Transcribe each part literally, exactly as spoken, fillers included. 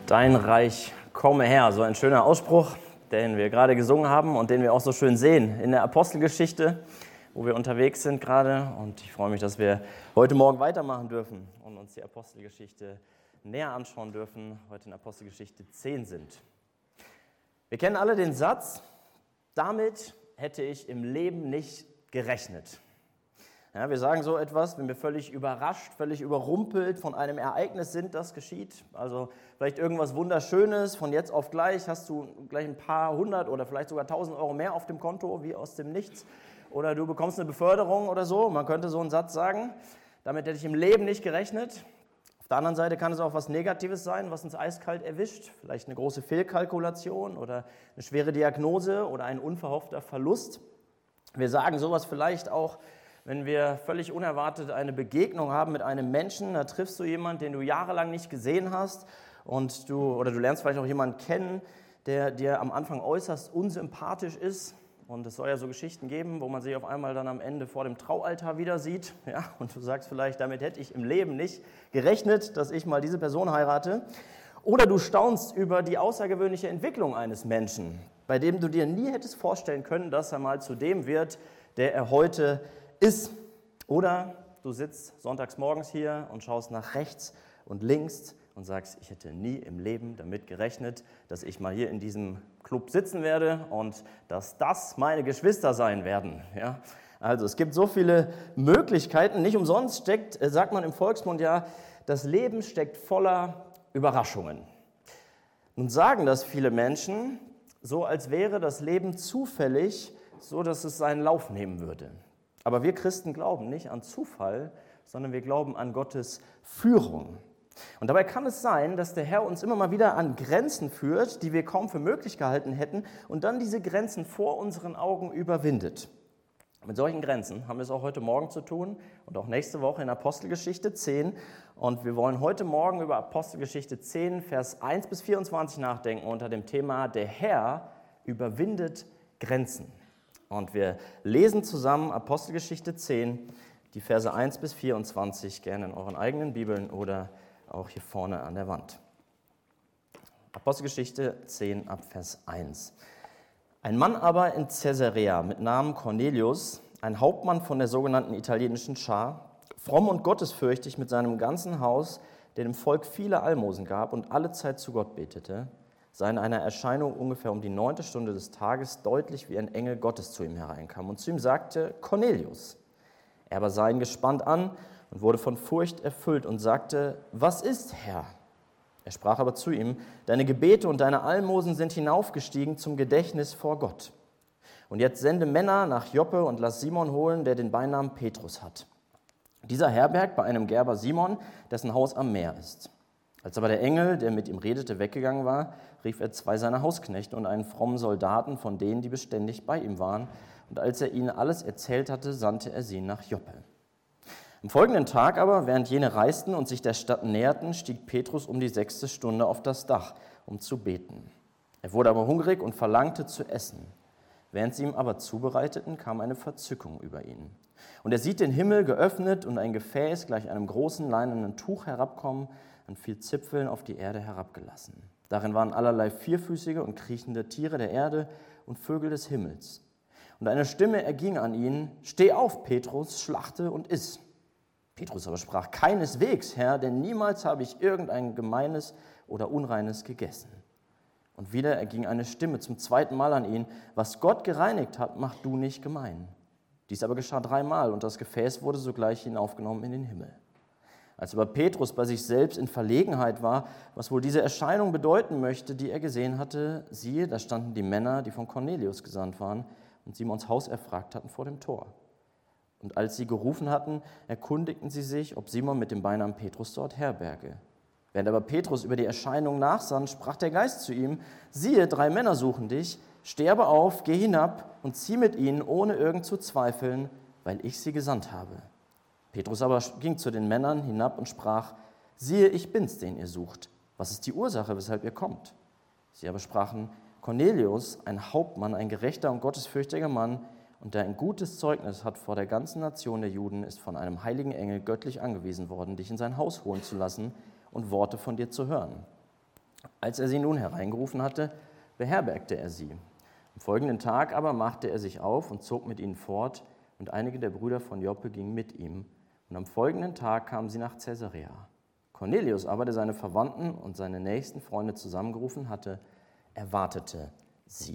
Dein Reich komme her, so ein schöner Ausspruch, den wir gerade gesungen haben und den wir auch so schön sehen in der Apostelgeschichte, wo wir unterwegs sind gerade. Und ich freue mich, dass wir heute Morgen weitermachen dürfen und uns die Apostelgeschichte näher anschauen dürfen, heute in Apostelgeschichte zehn sind. Wir kennen alle den Satz, damit hätte ich im Leben nicht gerechnet. Ja, wir sagen so etwas, wenn wir völlig überrascht, völlig überrumpelt von einem Ereignis sind, das geschieht. Also vielleicht irgendwas Wunderschönes, von jetzt auf gleich hast du gleich ein paar hundert oder vielleicht sogar tausend Euro mehr auf dem Konto, wie aus dem Nichts. Oder du bekommst eine Beförderung oder so, man könnte so einen Satz sagen. Damit hätte ich im Leben nicht gerechnet. Auf der anderen Seite kann es auch was Negatives sein, was uns eiskalt erwischt. Vielleicht eine große Fehlkalkulation oder eine schwere Diagnose oder ein unverhoffter Verlust. Wir sagen sowas vielleicht auch, wenn wir völlig unerwartet eine Begegnung haben mit einem Menschen, da triffst du jemanden, den du jahrelang nicht gesehen hast und du, oder du lernst vielleicht auch jemanden kennen, der dir am Anfang äußerst unsympathisch ist. Und es soll ja so Geschichten geben, wo man sich auf einmal dann am Ende vor dem Traualtar wieder sieht. Ja, und du sagst vielleicht, damit hätte ich im Leben nicht gerechnet, dass ich mal diese Person heirate. Oder du staunst über die außergewöhnliche Entwicklung eines Menschen, bei dem du dir nie hättest vorstellen können, dass er mal zu dem wird, der er heute ist. Oder du sitzt sonntags morgens hier und schaust nach rechts und links und sagst, ich hätte nie im Leben damit gerechnet, dass ich mal hier in diesem Club sitzen werde und dass das meine Geschwister sein werden. Ja? Also es gibt so viele Möglichkeiten. Nicht umsonst steckt, sagt man im Volksmund ja, das Leben steckt voller Überraschungen. Nun sagen das viele Menschen so, als wäre das Leben zufällig, so dass es seinen Lauf nehmen würde. Aber wir Christen glauben nicht an Zufall, sondern wir glauben an Gottes Führung. Und dabei kann es sein, dass der Herr uns immer mal wieder an Grenzen führt, die wir kaum für möglich gehalten hätten, und dann diese Grenzen vor unseren Augen überwindet. Mit solchen Grenzen haben wir es auch heute Morgen zu tun und auch nächste Woche in Apostelgeschichte zehn. Und wir wollen heute Morgen über Apostelgeschichte zehn, Vers eins bis vierundzwanzig nachdenken unter dem Thema Der Herr überwindet Grenzen. Und wir lesen zusammen Apostelgeschichte zehn, die Verse eins bis vierundzwanzig, gerne in euren eigenen Bibeln oder auch hier vorne an der Wand. Apostelgeschichte zehn ab Vers eins. Ein Mann aber in Caesarea mit Namen Cornelius, ein Hauptmann von der sogenannten italienischen Schar, fromm und gottesfürchtig mit seinem ganzen Haus, der dem Volk viele Almosen gab und allezeit zu Gott betete, sah in einer Erscheinung ungefähr um die neunte Stunde des Tages deutlich, wie ein Engel Gottes zu ihm hereinkam und zu ihm sagte, Cornelius. Er aber sah ihn gespannt an und wurde von Furcht erfüllt und sagte, was ist, Herr? Er sprach aber zu ihm, deine Gebete und deine Almosen sind hinaufgestiegen zum Gedächtnis vor Gott. Und jetzt sende Männer nach Joppe und lass Simon holen, der den Beinamen Petrus hat. Dieser herbergt bei einem Gerber Simon, dessen Haus am Meer ist. Als aber der Engel, der mit ihm redete, weggegangen war, rief er zwei seiner Hausknechte und einen frommen Soldaten von denen, die beständig bei ihm waren. Und als er ihnen alles erzählt hatte, sandte er sie nach Joppe. Am folgenden Tag aber, während jene reisten und sich der Stadt näherten, stieg Petrus um die sechste Stunde auf das Dach, um zu beten. Er wurde aber hungrig und verlangte zu essen. Während sie ihm aber zubereiteten, kam eine Verzückung über ihn. Und er sieht den Himmel geöffnet und ein Gefäß gleich einem großen leinenen Tuch herabkommen, an viel Zipfeln auf die Erde herabgelassen. Darin waren allerlei vierfüßige und kriechende Tiere der Erde und Vögel des Himmels. Und eine Stimme erging an ihn, steh auf, Petrus, schlachte und iss. Petrus aber sprach, keineswegs, Herr, denn niemals habe ich irgendein Gemeines oder Unreines gegessen. Und wieder erging eine Stimme zum zweiten Mal an ihn, was Gott gereinigt hat, mach du nicht gemein. Dies aber geschah dreimal und das Gefäß wurde sogleich hinaufgenommen in den Himmel. Als aber Petrus bei sich selbst in Verlegenheit war, was wohl diese Erscheinung bedeuten möchte, die er gesehen hatte, siehe, da standen die Männer, die von Cornelius gesandt waren und Simons Haus erfragt hatten vor dem Tor. Und als sie gerufen hatten, erkundigten sie sich, ob Simon mit dem Beinamen Petrus dort herberge. Während aber Petrus über die Erscheinung nachsann, sprach der Geist zu ihm, siehe, drei Männer suchen dich, steh aber auf, geh hinab und zieh mit ihnen, ohne irgend zu zweifeln, weil ich sie gesandt habe. Petrus aber ging zu den Männern hinab und sprach, siehe, ich bin's, den ihr sucht. Was ist die Ursache, weshalb ihr kommt? Sie aber sprachen, Cornelius, ein Hauptmann, ein gerechter und gottesfürchtiger Mann, und der ein gutes Zeugnis hat vor der ganzen Nation der Juden, ist von einem heiligen Engel göttlich angewiesen worden, dich in sein Haus holen zu lassen und Worte von dir zu hören. Als er sie nun hereingerufen hatte, beherbergte er sie. Am folgenden Tag aber machte er sich auf und zog mit ihnen fort, und einige der Brüder von Joppe gingen mit ihm. Und am folgenden Tag kamen sie nach Caesarea. Cornelius aber, der seine Verwandten und seine nächsten Freunde zusammengerufen hatte, erwartete sie.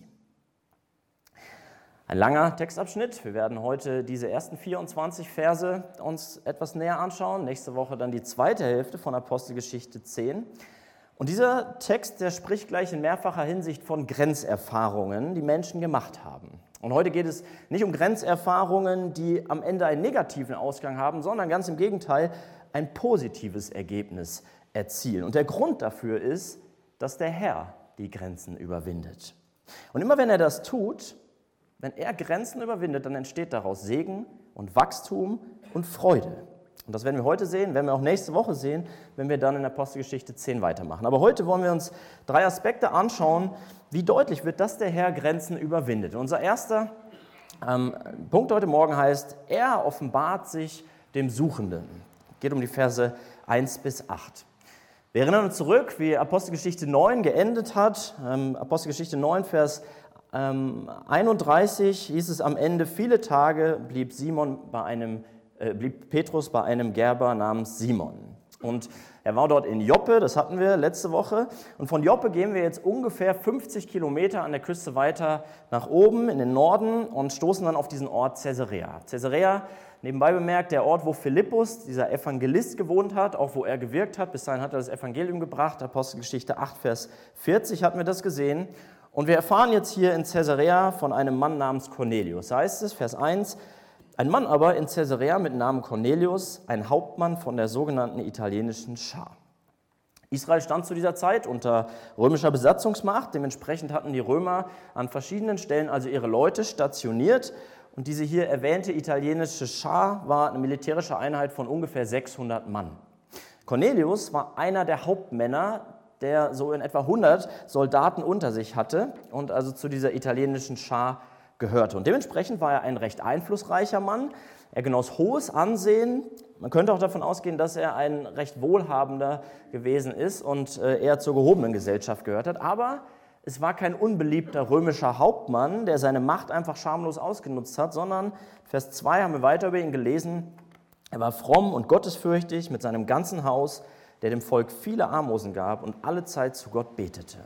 Ein langer Textabschnitt. Wir werden heute diese ersten vierundzwanzig Verse uns etwas näher anschauen. Nächste Woche dann die zweite Hälfte von Apostelgeschichte zehn. Und dieser Text, der spricht gleich in mehrfacher Hinsicht von Grenzerfahrungen, die Menschen gemacht haben. Und heute geht es nicht um Grenzerfahrungen, die am Ende einen negativen Ausgang haben, sondern ganz im Gegenteil ein positives Ergebnis erzielen. Und der Grund dafür ist, dass der Herr die Grenzen überwindet. Und immer wenn er das tut, wenn er Grenzen überwindet, dann entsteht daraus Segen und Wachstum und Freude. Und das werden wir heute sehen, werden wir auch nächste Woche sehen, wenn wir dann in Apostelgeschichte zehn weitermachen. Aber heute wollen wir uns drei Aspekte anschauen, wie deutlich wird, dass der Herr Grenzen überwindet. Und unser erster ähm, Punkt heute Morgen heißt, er offenbart sich dem Suchenden. Es geht um die Verse eins bis acht. Wir erinnern uns zurück, wie Apostelgeschichte neun geendet hat. Ähm, Apostelgeschichte neun, Vers ähm, einunddreißig hieß es am Ende, viele Tage blieb Simon bei einem blieb Petrus bei einem Gerber namens Simon. Und er war dort in Joppe, das hatten wir letzte Woche. Und von Joppe gehen wir jetzt ungefähr fünfzig Kilometer an der Küste weiter nach oben in den Norden und stoßen dann auf diesen Ort Caesarea. Caesarea, nebenbei bemerkt, der Ort, wo Philippus, dieser Evangelist, gewohnt hat, auch wo er gewirkt hat. Bis dahin hat er das Evangelium gebracht. Apostelgeschichte acht, Vers vierzig hatten wir das gesehen. Und wir erfahren jetzt hier in Caesarea von einem Mann namens Cornelius. Da heißt es, Vers eins, ein Mann aber in Caesarea mit Namen Cornelius, ein Hauptmann von der sogenannten italienischen Schar. Israel stand zu dieser Zeit unter römischer Besatzungsmacht. Dementsprechend hatten die Römer an verschiedenen Stellen also ihre Leute stationiert. Und diese hier erwähnte italienische Schar war eine militärische Einheit von ungefähr sechshundert Mann. Cornelius war einer der Hauptmänner, der so in etwa hundert Soldaten unter sich hatte und also zu dieser italienischen Schar gehörte. Und dementsprechend war er ein recht einflussreicher Mann. Er genoss hohes Ansehen. Man könnte auch davon ausgehen, dass er ein recht wohlhabender gewesen ist und eher zur gehobenen Gesellschaft gehört hat. Aber es war kein unbeliebter römischer Hauptmann, der seine Macht einfach schamlos ausgenutzt hat, sondern Vers zwei haben wir weiter über ihn gelesen. Er war fromm und gottesfürchtig mit seinem ganzen Haus, der dem Volk viele Almosen gab und alle Zeit zu Gott betete.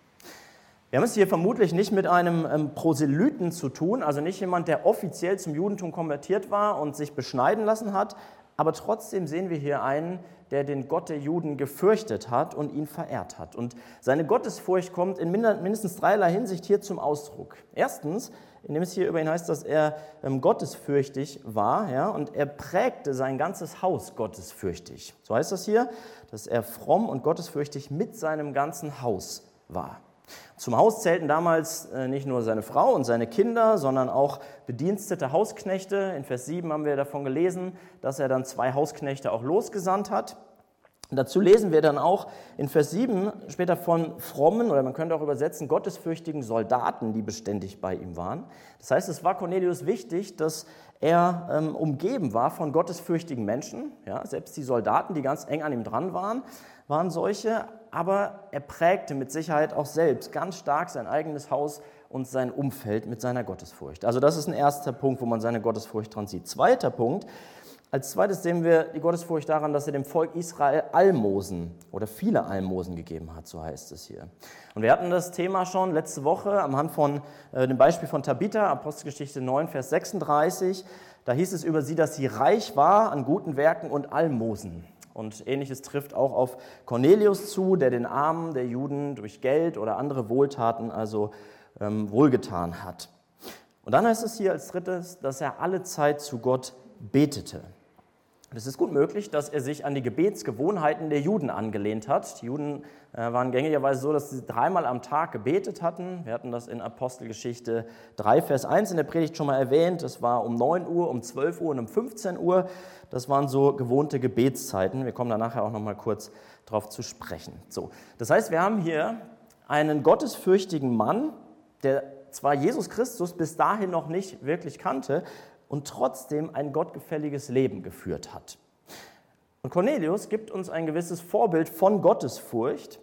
Wir haben es hier vermutlich nicht mit einem ähm, Proselyten zu tun, also nicht jemand, der offiziell zum Judentum konvertiert war und sich beschneiden lassen hat, aber trotzdem sehen wir hier einen, der den Gott der Juden gefürchtet hat und ihn verehrt hat. Und seine Gottesfurcht kommt in mindestens dreierlei Hinsicht hier zum Ausdruck. Erstens, indem es hier über ihn heißt, dass er ähm, gottesfürchtig war, ja, und er prägte sein ganzes Haus gottesfürchtig. So heißt das hier, dass er fromm und gottesfürchtig mit seinem ganzen Haus war. Zum Haus zählten damals nicht nur seine Frau und seine Kinder, sondern auch bedienstete Hausknechte. In Vers sieben haben wir davon gelesen, dass er dann zwei Hausknechte auch losgesandt hat. Und dazu lesen wir dann auch in Vers sieben später von frommen, oder man könnte auch übersetzen, gottesfürchtigen Soldaten, die beständig bei ihm waren. Das heißt, es war Cornelius wichtig, dass er ähm, umgeben war von gottesfürchtigen Menschen. Ja, selbst die Soldaten, die ganz eng an ihm dran waren, waren solche. Aber er prägte mit Sicherheit auch selbst ganz stark sein eigenes Haus und sein Umfeld mit seiner Gottesfurcht. Also das ist ein erster Punkt, wo man seine Gottesfurcht dran sieht. Zweiter Punkt, als zweites sehen wir die Gottesfurcht daran, dass er dem Volk Israel Almosen oder viele Almosen gegeben hat, so heißt es hier. Und wir hatten das Thema schon letzte Woche am Hand von äh, dem Beispiel von Tabitha, Apostelgeschichte neun, Vers sechsunddreißig. Da hieß es über sie, dass sie reich war an guten Werken und Almosen. Und Ähnliches trifft auch auf Cornelius zu, der den Armen der Juden durch Geld oder andere Wohltaten also ähm, wohlgetan hat. Und dann heißt es hier als drittes, dass er alle Zeit zu Gott betete. Und es ist gut möglich, dass er sich an die Gebetsgewohnheiten der Juden angelehnt hat. Die Juden äh, waren gängigerweise so, dass sie dreimal am Tag gebetet hatten. Wir hatten das in Apostelgeschichte drei, Vers eins in der Predigt schon mal erwähnt. Das war um neun Uhr, um zwölf Uhr und um fünfzehn Uhr. Das waren so gewohnte Gebetszeiten. Wir kommen da nachher auch noch mal kurz drauf zu sprechen. So, das heißt, wir haben hier einen gottesfürchtigen Mann, der zwar Jesus Christus bis dahin noch nicht wirklich kannte, und trotzdem ein gottgefälliges Leben geführt hat. Und Cornelius gibt uns ein gewisses Vorbild von Gottesfurcht.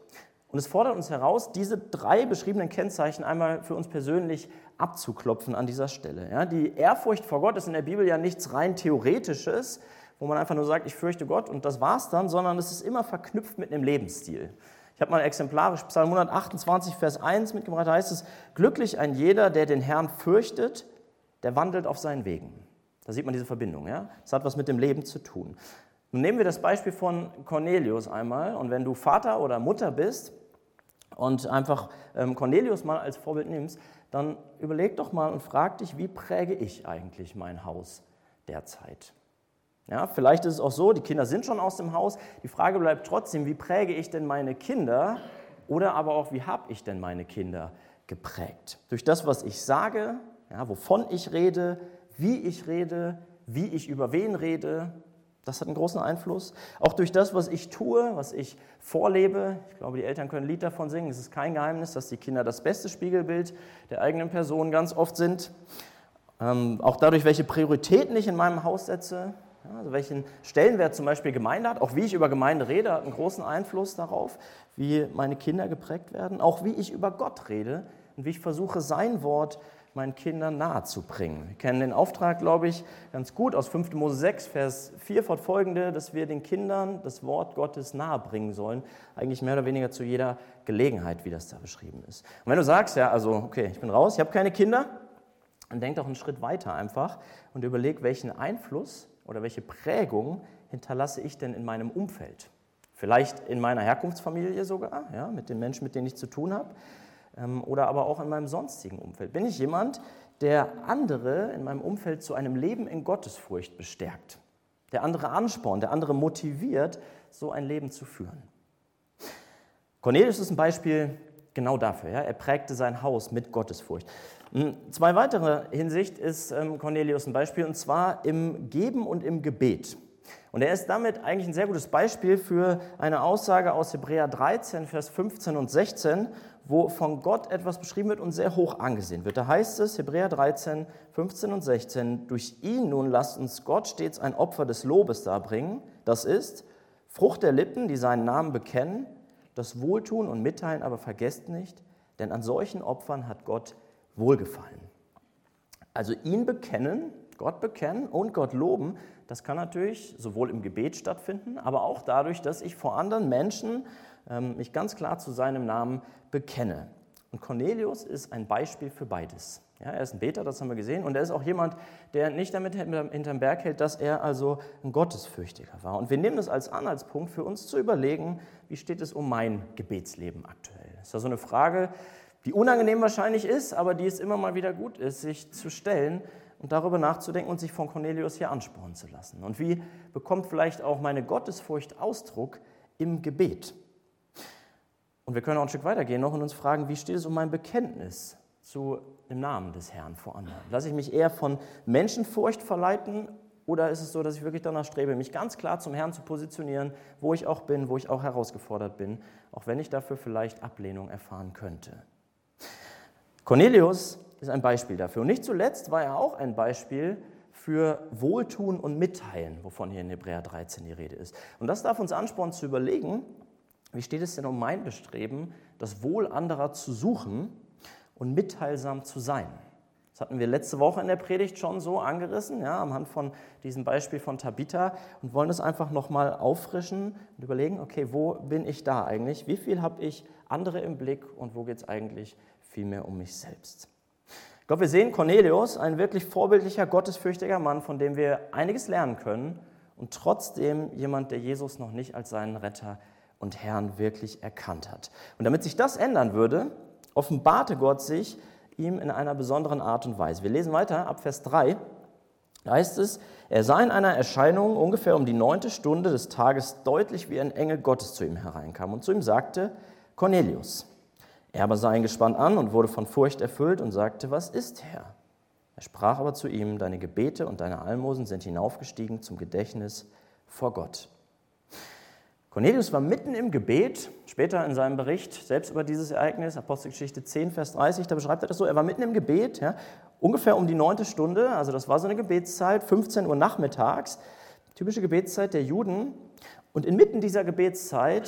Und es fordert uns heraus, diese drei beschriebenen Kennzeichen einmal für uns persönlich abzuklopfen an dieser Stelle. Ja, die Ehrfurcht vor Gott ist in der Bibel ja nichts rein Theoretisches, wo man einfach nur sagt, ich fürchte Gott und das war's dann, sondern es ist immer verknüpft mit einem Lebensstil. Ich habe mal exemplarisch Psalm hundertachtundzwanzig, Vers eins mitgebracht, da heißt es, glücklich ein jeder, der den Herrn fürchtet, der wandelt auf seinen Wegen. Da sieht man diese Verbindung. Ja? Das hat was mit dem Leben zu tun. Nun nehmen wir das Beispiel von Cornelius einmal und wenn du Vater oder Mutter bist und einfach ähm, Cornelius mal als Vorbild nimmst, dann überleg doch mal und frag dich, wie präge ich eigentlich mein Haus derzeit? Ja, vielleicht ist es auch so, die Kinder sind schon aus dem Haus. Die Frage bleibt trotzdem, wie präge ich denn meine Kinder oder aber auch, wie habe ich denn meine Kinder geprägt? Durch das, was ich sage, ja, wovon ich rede, wie ich rede, wie ich über wen rede, das hat einen großen Einfluss. Auch durch das, was ich tue, was ich vorlebe. Ich glaube, die Eltern können ein Lied davon singen. Es ist kein Geheimnis, dass die Kinder das beste Spiegelbild der eigenen Person ganz oft sind. Ähm, auch dadurch, welche Prioritäten ich in meinem Haus setze. Ja, also welchen Stellenwert zum Beispiel Gemeinde hat, auch wie ich über Gemeinde rede, hat einen großen Einfluss darauf, wie meine Kinder geprägt werden, auch wie ich über Gott rede und wie ich versuche, sein Wort meinen Kindern nahezubringen. Wir kennen den Auftrag, glaube ich, ganz gut aus fünfter Mose sechs, Vers vier fortfolgende, dass wir den Kindern das Wort Gottes nahebringen sollen, eigentlich mehr oder weniger zu jeder Gelegenheit, wie das da beschrieben ist. Und wenn du sagst, ja, also okay, ich bin raus, ich habe keine Kinder, dann denk doch einen Schritt weiter einfach und überleg, welchen Einfluss oder welche Prägung hinterlasse ich denn in meinem Umfeld? Vielleicht in meiner Herkunftsfamilie sogar, ja, mit den Menschen, mit denen ich zu tun habe, ähm, oder aber auch in meinem sonstigen Umfeld. Bin ich jemand, der andere in meinem Umfeld zu einem Leben in Gottesfurcht bestärkt, der andere anspornt, der andere motiviert, so ein Leben zu führen? Cornelius ist ein Beispiel genau dafür. Ja? Er prägte sein Haus mit Gottesfurcht. Zwei weitere Hinsicht ist Cornelius ein Beispiel, und zwar im Geben und im Gebet. Und er ist damit eigentlich ein sehr gutes Beispiel für eine Aussage aus Hebräer dreizehn, Vers fünfzehn und sechzehn, wo von Gott etwas beschrieben wird und sehr hoch angesehen wird. Da heißt es, Hebräer dreizehn, fünfzehn und sechzehn, durch ihn nun lasst uns Gott stets ein Opfer des Lobes darbringen, das ist Frucht der Lippen, die seinen Namen bekennen, das Wohltun und Mitteilen aber vergesst nicht, denn an solchen Opfern hat Gott Wohlgefallen. Also ihn bekennen, Gott bekennen und Gott loben, das kann natürlich sowohl im Gebet stattfinden, aber auch dadurch, dass ich vor anderen Menschen ähm, mich ganz klar zu seinem Namen bekenne. Und Cornelius ist ein Beispiel für beides. Ja, er ist ein Beter, das haben wir gesehen, und er ist auch jemand, der nicht damit hinterm Berg hält, dass er also ein Gottesfürchtiger war. Und wir nehmen das als Anhaltspunkt für uns zu überlegen, wie steht es um mein Gebetsleben aktuell? Das ist ja so eine Frage, die unangenehm wahrscheinlich ist, aber die es immer mal wieder gut ist, sich zu stellen und darüber nachzudenken und sich von Cornelius hier anspornen zu lassen. Und wie bekommt vielleicht auch meine Gottesfurcht Ausdruck im Gebet? Und wir können auch ein Stück weitergehen noch und uns fragen, wie steht es um mein Bekenntnis zu dem Namen des Herrn vor anderen? Lasse ich mich eher von Menschenfurcht verleiten oder ist es so, dass ich wirklich danach strebe, mich ganz klar zum Herrn zu positionieren, wo ich auch bin, wo ich auch herausgefordert bin, auch wenn ich dafür vielleicht Ablehnung erfahren könnte? Cornelius ist ein Beispiel dafür. Und nicht zuletzt war er auch ein Beispiel für Wohltun und Mitteilen, wovon hier in Hebräer dreizehn die Rede ist. Und das darf uns anspornen zu überlegen, wie steht es denn um mein Bestreben, das Wohl anderer zu suchen und mitteilsam zu sein? Das hatten wir letzte Woche in der Predigt schon so angerissen, ja, anhand von diesem Beispiel von Tabitha, und wollen das einfach nochmal auffrischen und überlegen, okay, wo bin ich da eigentlich? Wie viel habe ich andere im Blick und wo geht es eigentlich vielmehr um mich selbst? Ich glaube, wir sehen Cornelius, ein wirklich vorbildlicher, gottesfürchtiger Mann, von dem wir einiges lernen können und trotzdem jemand, der Jesus noch nicht als seinen Retter und Herrn wirklich erkannt hat. Und damit sich das ändern würde, offenbarte Gott sich ihm in einer besonderen Art und Weise. Wir lesen weiter ab Vers drei. Da heißt es, er sah in einer Erscheinung ungefähr um die neunte Stunde des Tages deutlich, wie ein Engel Gottes zu ihm hereinkam und zu ihm sagte, Cornelius. Er aber sah ihn gespannt an und wurde von Furcht erfüllt und sagte, was ist, Herr? Er sprach aber zu ihm, deine Gebete und deine Almosen sind hinaufgestiegen zum Gedächtnis vor Gott. Cornelius war mitten im Gebet, später in seinem Bericht selbst über dieses Ereignis, Apostelgeschichte zehn, Vers dreißig, da beschreibt er das so, er war mitten im Gebet, ja, ungefähr um die neunte Stunde, also das war so eine Gebetszeit, fünfzehn Uhr nachmittags, typische Gebetszeit der Juden, und inmitten dieser Gebetszeit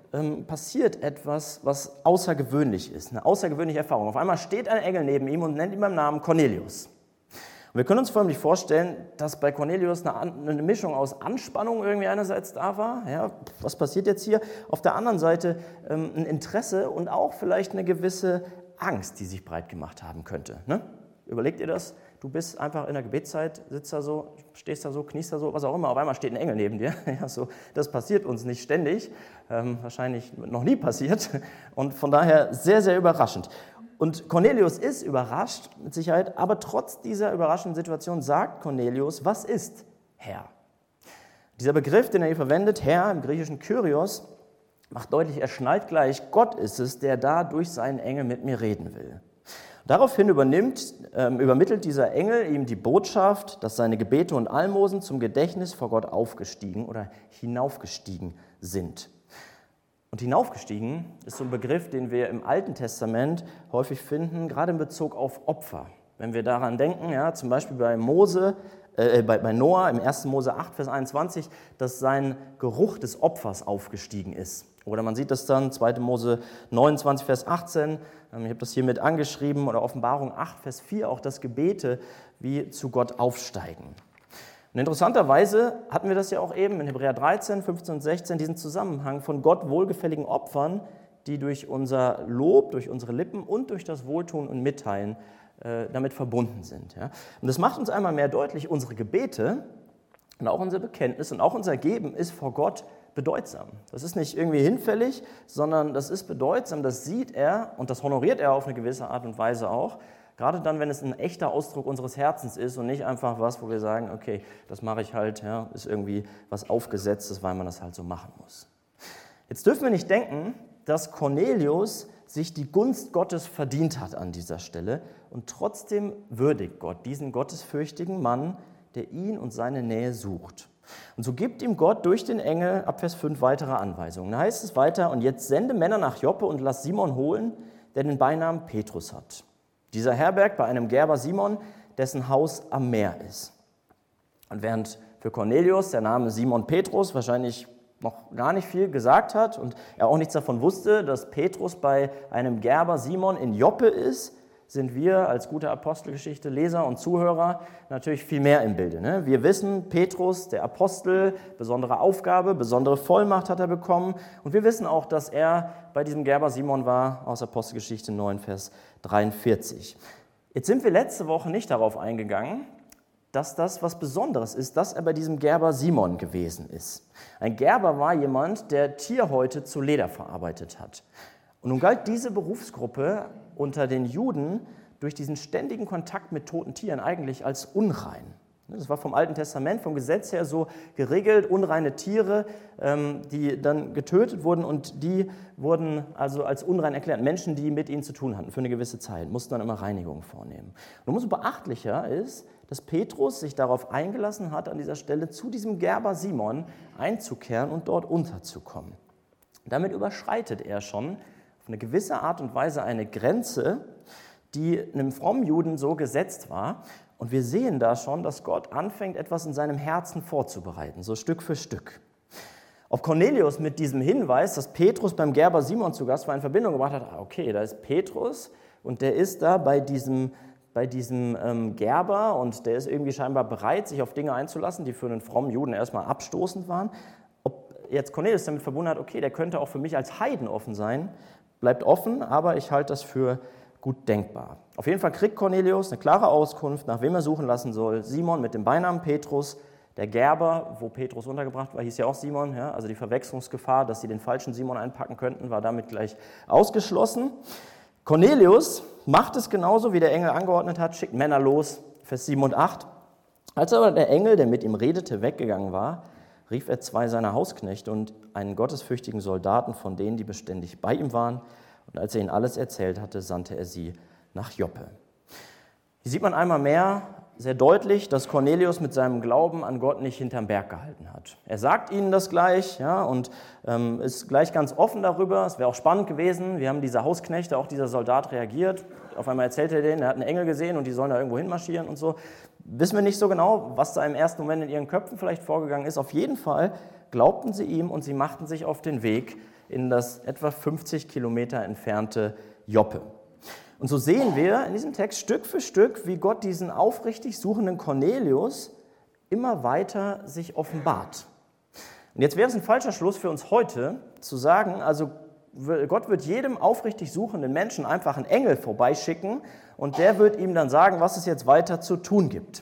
ähm, passiert etwas, was außergewöhnlich ist, eine außergewöhnliche Erfahrung. Auf einmal steht ein Engel neben ihm und nennt ihn beim Namen Cornelius. Und wir können uns förmlich vorstellen, dass bei Cornelius eine, eine Mischung aus Anspannung irgendwie einerseits da war, ja, was passiert jetzt hier, auf der anderen Seite ähm, ein Interesse und auch vielleicht eine gewisse Angst, die sich breit gemacht haben könnte. Ne? Überlegt ihr das? Du bist einfach in der Gebetszeit, sitzt da so, stehst da so, kniest da so, was auch immer, auf einmal steht ein Engel neben dir. Ja, so, das passiert uns nicht ständig, ähm, wahrscheinlich noch nie passiert und von daher sehr, sehr überraschend. Und Cornelius ist überrascht, mit Sicherheit, aber trotz dieser überraschenden Situation sagt Cornelius, was ist Herr? Dieser Begriff, den er hier verwendet, Herr im griechischen Kyrios, macht deutlich, er schnallt gleich, Gott ist es, der da durch seinen Engel mit mir reden will. Daraufhin übernimmt, ähm, übermittelt dieser Engel ihm die Botschaft, dass seine Gebete und Almosen zum Gedächtnis vor Gott aufgestiegen oder hinaufgestiegen sind. Und hinaufgestiegen ist so ein Begriff, den wir im Alten Testament häufig finden, gerade in Bezug auf Opfer. Wenn wir daran denken, ja, zum Beispiel bei Mose, äh, bei, bei Noah im ersten Mose acht, Vers einundzwanzig, dass sein Geruch des Opfers aufgestiegen ist. Oder man sieht das dann, zweiter Mose neunundzwanzig, Vers achtzehn, ich habe das hier mit angeschrieben, oder Offenbarung acht, Vers vier, auch das Gebete wie zu Gott aufsteigen. Und interessanterweise hatten wir das ja auch eben in Hebräer dreizehn, fünfzehn und sechzehn, diesen Zusammenhang von Gott wohlgefälligen Opfern, die durch unser Lob, durch unsere Lippen und durch das Wohltun und Mitteilen äh, damit verbunden sind. Ja. Und das macht uns einmal mehr deutlich, unsere Gebete und auch unser Bekenntnis und auch unser Geben ist vor Gott bedeutsam. Das ist nicht irgendwie hinfällig, sondern das ist bedeutsam, das sieht er und das honoriert er auf eine gewisse Art und Weise auch, gerade dann, wenn es ein echter Ausdruck unseres Herzens ist und nicht einfach was, wo wir sagen, okay, das mache ich halt, ja, ist irgendwie was Aufgesetztes, weil man das halt so machen muss. Jetzt dürfen wir nicht denken, dass Cornelius sich die Gunst Gottes verdient hat an dieser Stelle und trotzdem würdigt Gott diesen gottesfürchtigen Mann, der ihn und seine Nähe sucht. Und so gibt ihm Gott durch den Engel ab Vers fünf weitere Anweisungen. Da heißt es weiter, und jetzt sende Männer nach Joppe und lass Simon holen, der den Beinamen Petrus hat. Dieser herbergt bei einem Gerber Simon, dessen Haus am Meer ist. Und während für Cornelius der Name Simon Petrus wahrscheinlich noch gar nicht viel gesagt hat und er auch nichts davon wusste, dass Petrus bei einem Gerber Simon in Joppe ist, sind wir als gute Apostelgeschichte Leser und Zuhörer natürlich viel mehr im Bilde. Ne? Wir wissen, Petrus, der Apostel, besondere Aufgabe, besondere Vollmacht hat er bekommen. Und wir wissen auch, dass er bei diesem Gerber Simon war, aus Apostelgeschichte neun, Vers dreiundvierzig. Jetzt sind wir letzte Woche nicht darauf eingegangen, dass das was Besonderes ist, dass er bei diesem Gerber Simon gewesen ist. Ein Gerber war jemand, der Tierhäute zu Leder verarbeitet hat. Und nun galt diese Berufsgruppe unter den Juden durch diesen ständigen Kontakt mit toten Tieren eigentlich als unrein. Das war vom Alten Testament, vom Gesetz her so geregelt, unreine Tiere, die dann getötet wurden und die wurden also als unrein erklärt. Menschen, die mit ihnen zu tun hatten für eine gewisse Zeit, mussten dann immer Reinigungen vornehmen. Und umso beachtlicher ist, dass Petrus sich darauf eingelassen hat, an dieser Stelle zu diesem Gerber Simon einzukehren und dort unterzukommen. Damit überschreitet er schon auf eine gewisse Art und Weise eine Grenze, die einem frommen Juden so gesetzt war. Und wir sehen da schon, dass Gott anfängt, etwas in seinem Herzen vorzubereiten, so Stück für Stück. Ob Cornelius mit diesem Hinweis, dass Petrus beim Gerber Simon zu Gast war, in Verbindung gebracht hat, okay, da ist Petrus und der ist da bei diesem, bei diesem ähm, Gerber und der ist irgendwie scheinbar bereit, sich auf Dinge einzulassen, die für einen frommen Juden erstmal abstoßend waren. Ob jetzt Cornelius damit verbunden hat, okay, der könnte auch für mich als Heiden offen sein, bleibt offen, aber ich halte das für gut denkbar. Auf jeden Fall kriegt Cornelius eine klare Auskunft, nach wem er suchen lassen soll. Simon mit dem Beinamen Petrus, der Gerber, wo Petrus untergebracht war, hieß ja auch Simon. Ja, also die Verwechslungsgefahr, dass sie den falschen Simon einpacken könnten, war damit gleich ausgeschlossen. Cornelius macht es genauso, wie der Engel angeordnet hat, schickt Männer los, Vers sieben und acht. Als aber der Engel, der mit ihm redete, weggegangen war, rief er zwei seiner Hausknechte und einen gottesfürchtigen Soldaten von denen, die beständig bei ihm waren. Und als er ihnen alles erzählt hatte, sandte er sie nach Joppe. Hier sieht man einmal mehr sehr deutlich, dass Cornelius mit seinem Glauben an Gott nicht hinterm Berg gehalten hat. Er sagt ihnen das gleich, ja, und ähm, ist gleich ganz offen darüber. Es wäre auch spannend gewesen. Wir haben diese Hausknechte, auch dieser Soldat reagiert. Auf einmal erzählt er denen, er hat einen Engel gesehen und die sollen da irgendwo hinmarschieren und so. Wissen wir nicht so genau, was da im ersten Moment in ihren Köpfen vielleicht vorgegangen ist. Auf jeden Fall glaubten sie ihm und sie machten sich auf den Weg in das etwa fünfzig Kilometer entfernte Joppe. Und so sehen wir in diesem Text Stück für Stück, wie Gott diesen aufrichtig suchenden Cornelius immer weiter sich offenbart. Und jetzt wäre es ein falscher Schluss für uns heute, zu sagen, also Gott wird jedem aufrichtig suchenden Menschen einfach einen Engel vorbeischicken und der wird ihm dann sagen, was es jetzt weiter zu tun gibt.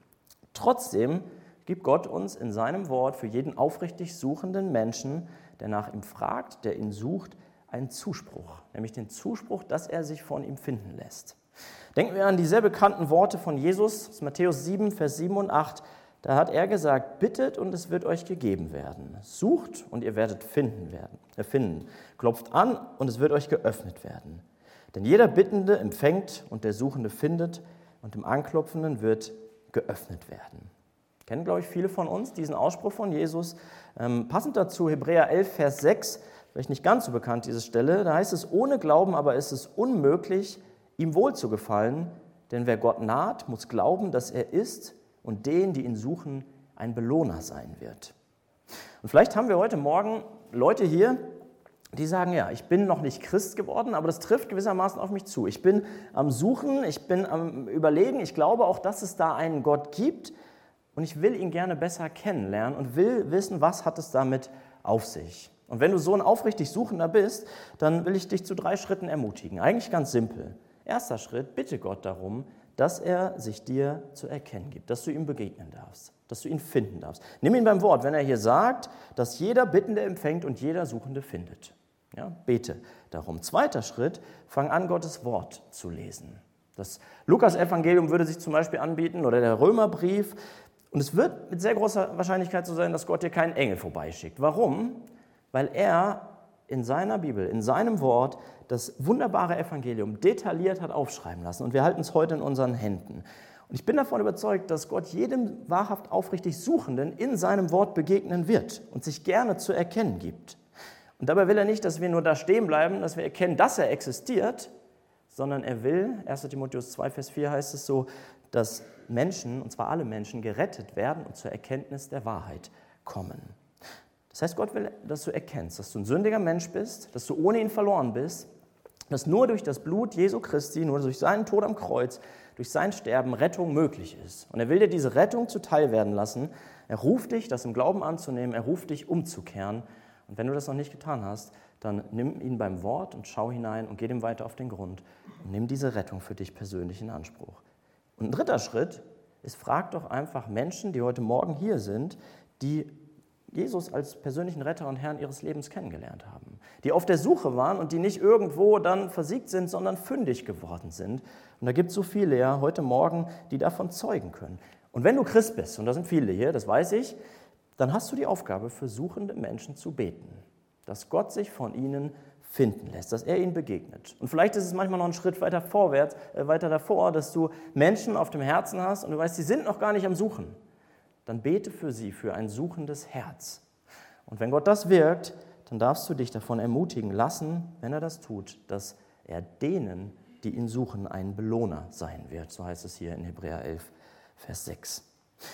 Trotzdem gibt Gott uns in seinem Wort für jeden aufrichtig suchenden Menschen, der nach ihm fragt, der ihn sucht, einen Zuspruch, nämlich den Zuspruch, dass er sich von ihm finden lässt. Denken wir an die sehr bekannten Worte von Jesus, aus Matthäus sieben, Vers sieben und acht. Da hat er gesagt, bittet und es wird euch gegeben werden. Sucht und ihr werdet finden werden, äh finden. Klopft an und es wird euch geöffnet werden. Denn jeder Bittende empfängt und der Suchende findet und dem Anklopfenden wird geöffnet werden. Kennen, glaube ich, viele von uns diesen Ausspruch von Jesus. Ähm, passend dazu Hebräer elf, Vers sechs, vielleicht nicht ganz so bekannt, diese Stelle. Da heißt es, ohne Glauben aber ist es unmöglich, ihm wohlzugefallen. Denn wer Gott naht, muss glauben, dass er ist und denen, die ihn suchen, ein Belohner sein wird. Und vielleicht haben wir heute Morgen Leute hier, die sagen, ja, ich bin noch nicht Christ geworden, aber das trifft gewissermaßen auf mich zu. Ich bin am Suchen, ich bin am Überlegen, ich glaube auch, dass es da einen Gott gibt und ich will ihn gerne besser kennenlernen und will wissen, was hat es damit auf sich. Und wenn du so ein aufrichtig Suchender bist, dann will ich dich zu drei Schritten ermutigen. Eigentlich ganz simpel. Erster Schritt, bitte Gott darum, dass er sich dir zu erkennen gibt, dass du ihm begegnen darfst, dass du ihn finden darfst. Nimm ihn beim Wort, wenn er hier sagt, dass jeder Bittende empfängt und jeder Suchende findet. Ja, bete darum. Zweiter Schritt, fang an, Gottes Wort zu lesen. Das Lukas-Evangelium würde sich zum Beispiel anbieten oder der Römerbrief. Und es wird mit sehr großer Wahrscheinlichkeit so sein, dass Gott dir keinen Engel vorbeischickt. Warum? Weil er in seiner Bibel, in seinem Wort, das wunderbare Evangelium detailliert hat aufschreiben lassen. Und wir halten es heute in unseren Händen. Und ich bin davon überzeugt, dass Gott jedem wahrhaft aufrichtig Suchenden in seinem Wort begegnen wird und sich gerne zu erkennen gibt. Und dabei will er nicht, dass wir nur da stehen bleiben, dass wir erkennen, dass er existiert, sondern er will, erster Timotheus zwei, Vers vier heißt es so, dass Menschen, und zwar alle Menschen, gerettet werden und zur Erkenntnis der Wahrheit kommen. Das heißt, Gott will, dass du erkennst, dass du ein sündiger Mensch bist, dass du ohne ihn verloren bist, dass nur durch das Blut Jesu Christi, nur durch seinen Tod am Kreuz, durch sein Sterben Rettung möglich ist. Und er will dir diese Rettung zuteil werden lassen. Er ruft dich, das im Glauben anzunehmen, er ruft dich umzukehren. Und wenn du das noch nicht getan hast, dann nimm ihn beim Wort und schau hinein und geh dem weiter auf den Grund. Und nimm diese Rettung für dich persönlich in Anspruch. Und ein dritter Schritt ist, frag doch einfach Menschen, die heute Morgen hier sind, die Jesus als persönlichen Retter und Herrn ihres Lebens kennengelernt haben, die auf der Suche waren und die nicht irgendwo dann versiegt sind, sondern fündig geworden sind. Und da gibt es so viele ja heute Morgen, die davon zeugen können. Und wenn du Christ bist, und da sind viele hier, das weiß ich, dann hast du die Aufgabe, für suchende Menschen zu beten, dass Gott sich von ihnen finden lässt, dass er ihnen begegnet. Und vielleicht ist es manchmal noch einen Schritt weiter vorwärts, äh, weiter davor, dass du Menschen auf dem Herzen hast und du weißt, sie sind noch gar nicht am Suchen. Dann bete für sie, für ein suchendes Herz. Und wenn Gott das wirkt, dann darfst du dich davon ermutigen lassen, wenn er das tut, dass er denen, die ihn suchen, ein Belohner sein wird. So heißt es hier in Hebräer elf, Vers sechs.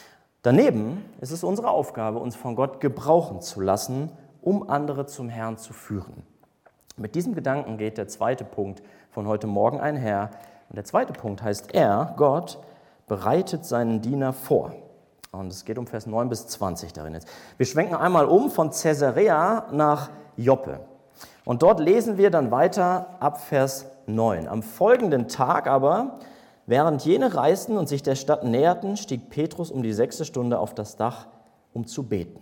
Daneben ist es unsere Aufgabe, uns von Gott gebrauchen zu lassen, um andere zum Herrn zu führen. Mit diesem Gedanken geht der zweite Punkt von heute Morgen einher. Und der zweite Punkt heißt, er, Gott, bereitet seinen Diener vor. Und es geht um Vers neun bis zwanzig darin jetzt. Wir schwenken einmal um von Caesarea nach Joppe. Und dort lesen wir dann weiter ab Vers neun. Am folgenden Tag aber, während jene reisten und sich der Stadt näherten, stieg Petrus um die sechste Stunde auf das Dach, um zu beten.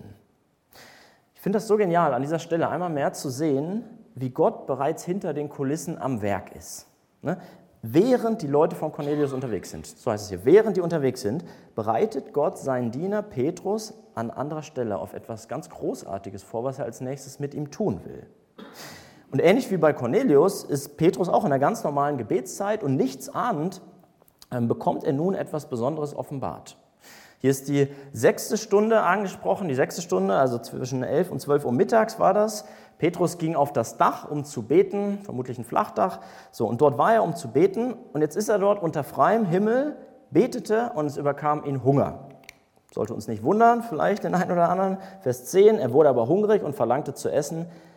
Ich finde das so genial, an dieser Stelle einmal mehr zu sehen, wie Gott bereits hinter den Kulissen am Werk ist. Ne? Während die Leute von Cornelius unterwegs sind, so heißt es hier, während die unterwegs sind, bereitet Gott seinen Diener Petrus an anderer Stelle auf etwas ganz Großartiges vor, was er als nächstes mit ihm tun will. Und ähnlich wie bei Cornelius ist Petrus auch in einer ganz normalen Gebetszeit und nichts ahnend bekommt er nun etwas Besonderes offenbart. Hier ist die sechste Stunde angesprochen, die sechste Stunde, also zwischen elf und zwölf Uhr mittags war das. Petrus ging auf das Dach, um zu beten, vermutlich ein Flachdach. So, und dort war er, um zu beten. Und jetzt ist er dort unter freiem Himmel, betete und es überkam ihn Hunger. Sollte uns nicht wundern, vielleicht den einen oder anderen. Vers zehn, er wurde aber hungrig und verlangte zu essen.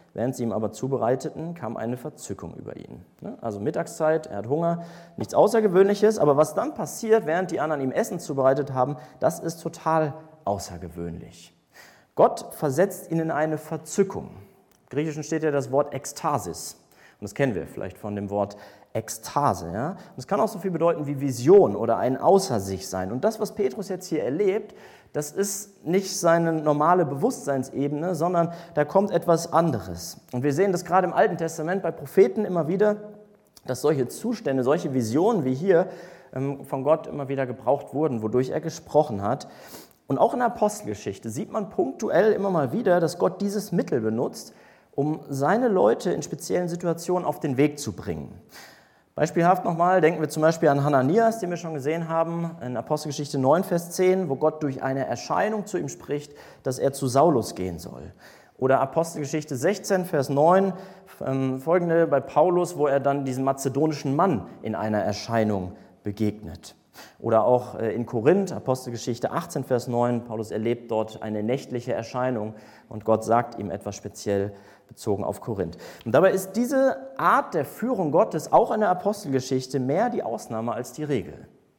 Während sie ihm aber zubereiteten, kam eine Verzückung über ihn. Also Mittagszeit, er hat Hunger, nichts Außergewöhnliches, aber was dann passiert, während die anderen ihm Essen zubereitet haben, das ist total außergewöhnlich. Gott versetzt ihn in eine Verzückung. Im Griechischen steht ja das Wort Ekstasis. Und das kennen wir vielleicht von dem Wort Ekstase. Ja? Und es kann auch so viel bedeuten wie Vision oder ein Außer sich sein. Und das, was Petrus jetzt hier erlebt, das ist nicht seine normale Bewusstseinsebene, sondern da kommt etwas anderes. Und wir sehen das gerade im Alten Testament bei Propheten immer wieder, dass solche Zustände, solche Visionen wie hier von Gott immer wieder gebraucht wurden, wodurch er gesprochen hat. Und auch in der Apostelgeschichte sieht man punktuell immer mal wieder, dass Gott dieses Mittel benutzt, um seine Leute in speziellen Situationen auf den Weg zu bringen. Beispielhaft nochmal, denken wir zum Beispiel an Hananias, den wir schon gesehen haben, in Apostelgeschichte neun, Vers zehn, wo Gott durch eine Erscheinung zu ihm spricht, dass er zu Saulus gehen soll. Oder Apostelgeschichte sechzehn, Vers neun, folgende bei Paulus, wo er dann diesem mazedonischen Mann in einer Erscheinung begegnet. Oder auch in Korinth, Apostelgeschichte achtzehn, Vers neun, Paulus erlebt dort eine nächtliche Erscheinung und Gott sagt ihm etwas speziell bezogen auf Korinth. Und dabei ist diese Art der Führung Gottes auch in der Apostelgeschichte mehr die Ausnahme als die Regel.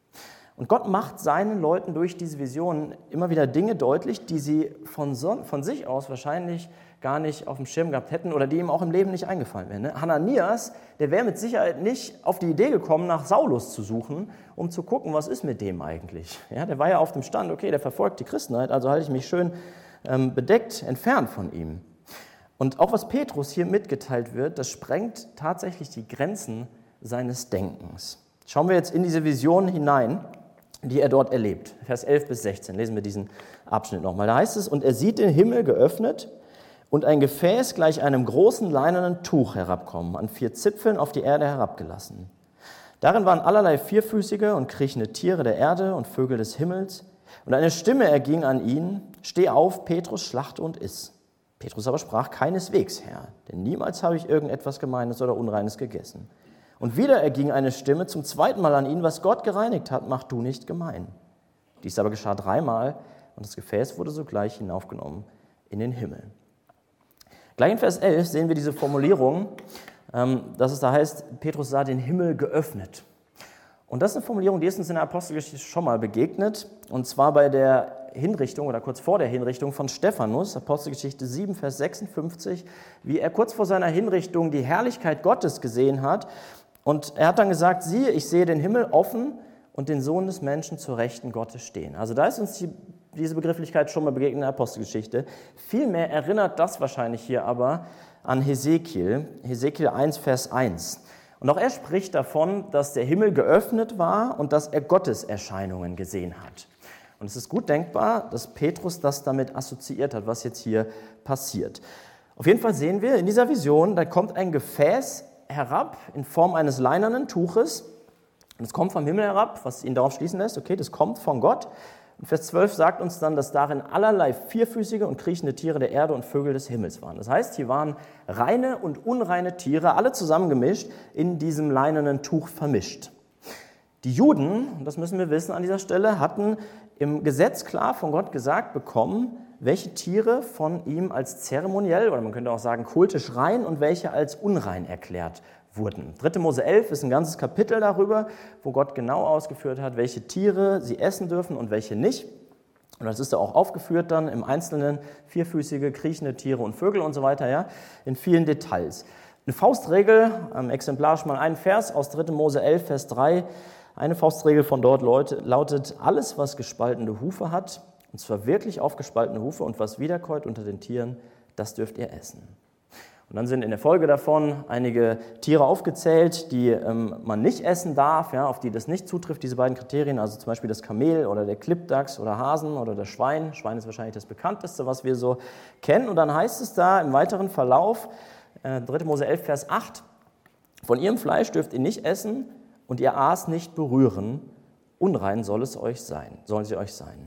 Und Gott macht seinen Leuten durch diese Visionen immer wieder Dinge deutlich, die sie von, so, von sich aus wahrscheinlich gar nicht auf dem Schirm gehabt hätten oder die ihm auch im Leben nicht eingefallen wären. Ne? Hananias, der wäre mit Sicherheit nicht auf die Idee gekommen, nach Saulus zu suchen, um zu gucken, was ist mit dem eigentlich. Ja, der war ja auf dem Stand, okay, der verfolgt die Christenheit, also halte ich mich schön ähm, bedeckt, entfernt von ihm. Und auch was Petrus hier mitgeteilt wird, das sprengt tatsächlich die Grenzen seines Denkens. Schauen wir jetzt in diese Vision hinein, die er dort erlebt. Vers elf bis sechzehn, lesen wir diesen Abschnitt nochmal. Da heißt es, und er sieht den Himmel geöffnet und ein Gefäß gleich einem großen leinenen Tuch herabkommen, an vier Zipfeln auf die Erde herabgelassen. Darin waren allerlei vierfüßige und kriechende Tiere der Erde und Vögel des Himmels. Und eine Stimme erging an ihn, steh auf, Petrus, schlachte und iss. Petrus aber sprach, keineswegs, Herr, denn niemals habe ich irgendetwas Gemeines oder Unreines gegessen. Und wieder erging eine Stimme zum zweiten Mal an ihn, was Gott gereinigt hat, mach du nicht gemein. Dies aber geschah dreimal und das Gefäß wurde sogleich hinaufgenommen in den Himmel. Gleich in Vers elf sehen wir diese Formulierung, dass es da heißt, Petrus sah den Himmel geöffnet. Und das ist eine Formulierung, die ist uns in der Apostelgeschichte schon mal begegnet, und zwar bei der Hinrichtung oder kurz vor der Hinrichtung von Stephanus, Apostelgeschichte sieben, Vers sechsundfünfzig, wie er kurz vor seiner Hinrichtung die Herrlichkeit Gottes gesehen hat. Und er hat dann gesagt, siehe, ich sehe den Himmel offen und den Sohn des Menschen zur Rechten Gottes stehen. Also da ist uns die, diese Begrifflichkeit schon mal begegnet in der Apostelgeschichte. Vielmehr erinnert das wahrscheinlich hier aber an Hesekiel, Hesekiel eins, Vers eins. Und auch er spricht davon, dass der Himmel geöffnet war und dass er Gotteserscheinungen gesehen hat. Und es ist gut denkbar, dass Petrus das damit assoziiert hat, was jetzt hier passiert. Auf jeden Fall sehen wir in dieser Vision, da kommt ein Gefäß herab in Form eines leinenen Tuches. Und es kommt vom Himmel herab, was ihn darauf schließen lässt, okay, das kommt von Gott. Und Vers zwölf sagt uns dann, dass darin allerlei vierfüßige und kriechende Tiere der Erde und Vögel des Himmels waren. Das heißt, hier waren reine und unreine Tiere, alle zusammengemischt, in diesem leinenen Tuch vermischt. Die Juden, und das müssen wir wissen an dieser Stelle, hatten im Gesetz klar von Gott gesagt bekommen, welche Tiere von ihm als zeremoniell oder man könnte auch sagen kultisch rein und welche als unrein erklärt wurden. dritte Mose elf ist ein ganzes Kapitel darüber, wo Gott genau ausgeführt hat, welche Tiere sie essen dürfen und welche nicht. Und das ist da auch aufgeführt dann im Einzelnen, vierfüßige, kriechende Tiere und Vögel und so weiter, ja, in vielen Details. Eine Faustregel, ähm, exemplarisch mal ein Vers aus dritte Mose elf, Vers drei, eine Faustregel von dort lautet, alles, was gespaltene Hufe hat, und zwar wirklich aufgespaltene Hufe und was wiederkäut unter den Tieren, das dürft ihr essen. Und dann sind in der Folge davon einige Tiere aufgezählt, die ähm, man nicht essen darf, ja, auf die das nicht zutrifft, diese beiden Kriterien, also zum Beispiel das Kamel oder der Klippdachs oder Hasen oder das Schwein. Schwein ist wahrscheinlich das bekannteste, was wir so kennen. Und dann heißt es da im weiteren Verlauf, äh, dritte Mose elf, Vers acht, von ihrem Fleisch dürft ihr nicht essen und ihr Aas nicht berühren, unrein soll es euch sein, sollen sie euch sein.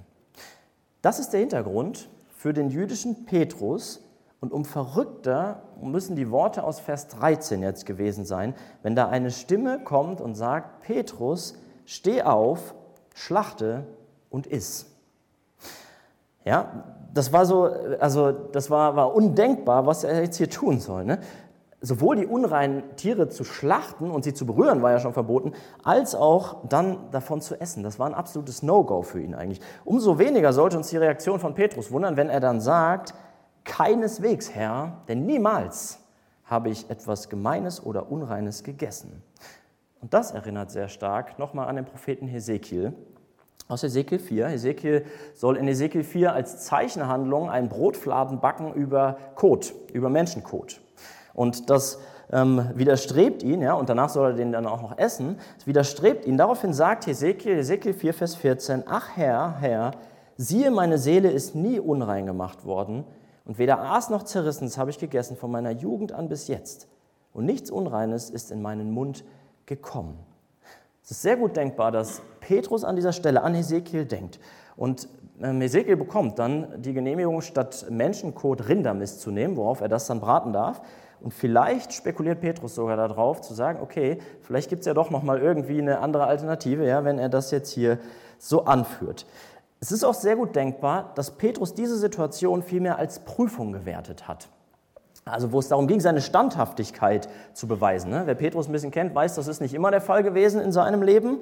Das ist der Hintergrund für den jüdischen Petrus. Und um verrückter müssen die Worte aus Vers dreizehn jetzt gewesen sein, wenn da eine Stimme kommt und sagt, Petrus, steh auf, schlachte und iss. Ja, das war so, also das war, war undenkbar, was er jetzt hier tun soll. Ne? Sowohl die unreinen Tiere zu schlachten und sie zu berühren, war ja schon verboten, als auch dann davon zu essen. Das war ein absolutes No-Go für ihn eigentlich. Umso weniger sollte uns die Reaktion von Petrus wundern, wenn er dann sagt, keineswegs, Herr, denn niemals habe ich etwas Gemeines oder Unreines gegessen. Und das erinnert sehr stark nochmal an den Propheten Hesekiel. Aus Hesekiel vier. Hesekiel soll in Hesekiel vier als Zeichenhandlung einen Brotfladen backen über Kot, über Menschenkot. Und das ähm, widerstrebt ihn, ja, und danach soll er den dann auch noch essen, es widerstrebt ihn. Daraufhin sagt Hesekiel, Hesekiel vier, Vers vierzehn, ach Herr, Herr, siehe, meine Seele ist nie unrein gemacht worden, und weder Aas noch Zerrissenes habe ich gegessen von meiner Jugend an bis jetzt. Und nichts Unreines ist in meinen Mund gekommen. Es ist sehr gut denkbar, dass Petrus an dieser Stelle an Hesekiel denkt. Und ähm, Hesekiel bekommt dann die Genehmigung, statt Menschenkot Rindermist zu nehmen, worauf er das dann braten darf. Und vielleicht spekuliert Petrus sogar darauf, zu sagen, okay, vielleicht gibt es ja doch noch mal irgendwie eine andere Alternative, ja, wenn er das jetzt hier so anführt. Es ist auch sehr gut denkbar, dass Petrus diese Situation vielmehr als Prüfung gewertet hat. Also wo es darum ging, seine Standhaftigkeit zu beweisen. Ne? Wer Petrus ein bisschen kennt, weiß, das ist nicht immer der Fall gewesen in seinem Leben.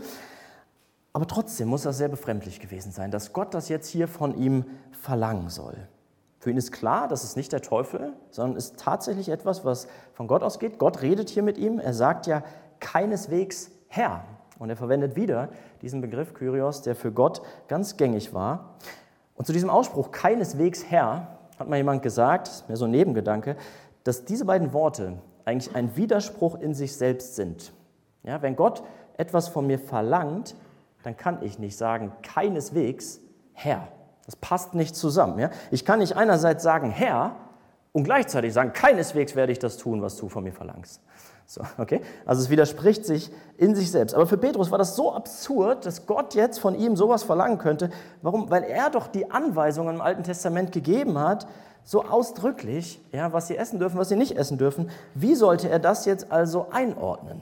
Aber trotzdem muss das sehr befremdlich gewesen sein, dass Gott das jetzt hier von ihm verlangen soll. Für ihn ist klar, das ist nicht der Teufel, sondern ist tatsächlich etwas, was von Gott ausgeht. Gott redet hier mit ihm. Er sagt ja keineswegs Herr. Und er verwendet wieder diesen Begriff Kyrios, der für Gott ganz gängig war. Und zu diesem Ausspruch keineswegs Herr hat mal jemand gesagt, das ist mir so ein Nebengedanke, dass diese beiden Worte eigentlich ein Widerspruch in sich selbst sind. Ja, wenn Gott etwas von mir verlangt, dann kann ich nicht sagen keineswegs Herr. Das passt nicht zusammen. Ja? Ich kann nicht einerseits sagen Herr und gleichzeitig sagen, keineswegs werde ich das tun, was du von mir verlangst. So, okay? Also es widerspricht sich in sich selbst. Aber für Petrus war das so absurd, dass Gott jetzt von ihm sowas verlangen könnte. Warum? Weil er doch die Anweisungen im Alten Testament gegeben hat, so ausdrücklich, ja, was sie essen dürfen, was sie nicht essen dürfen. Wie sollte er das jetzt also einordnen?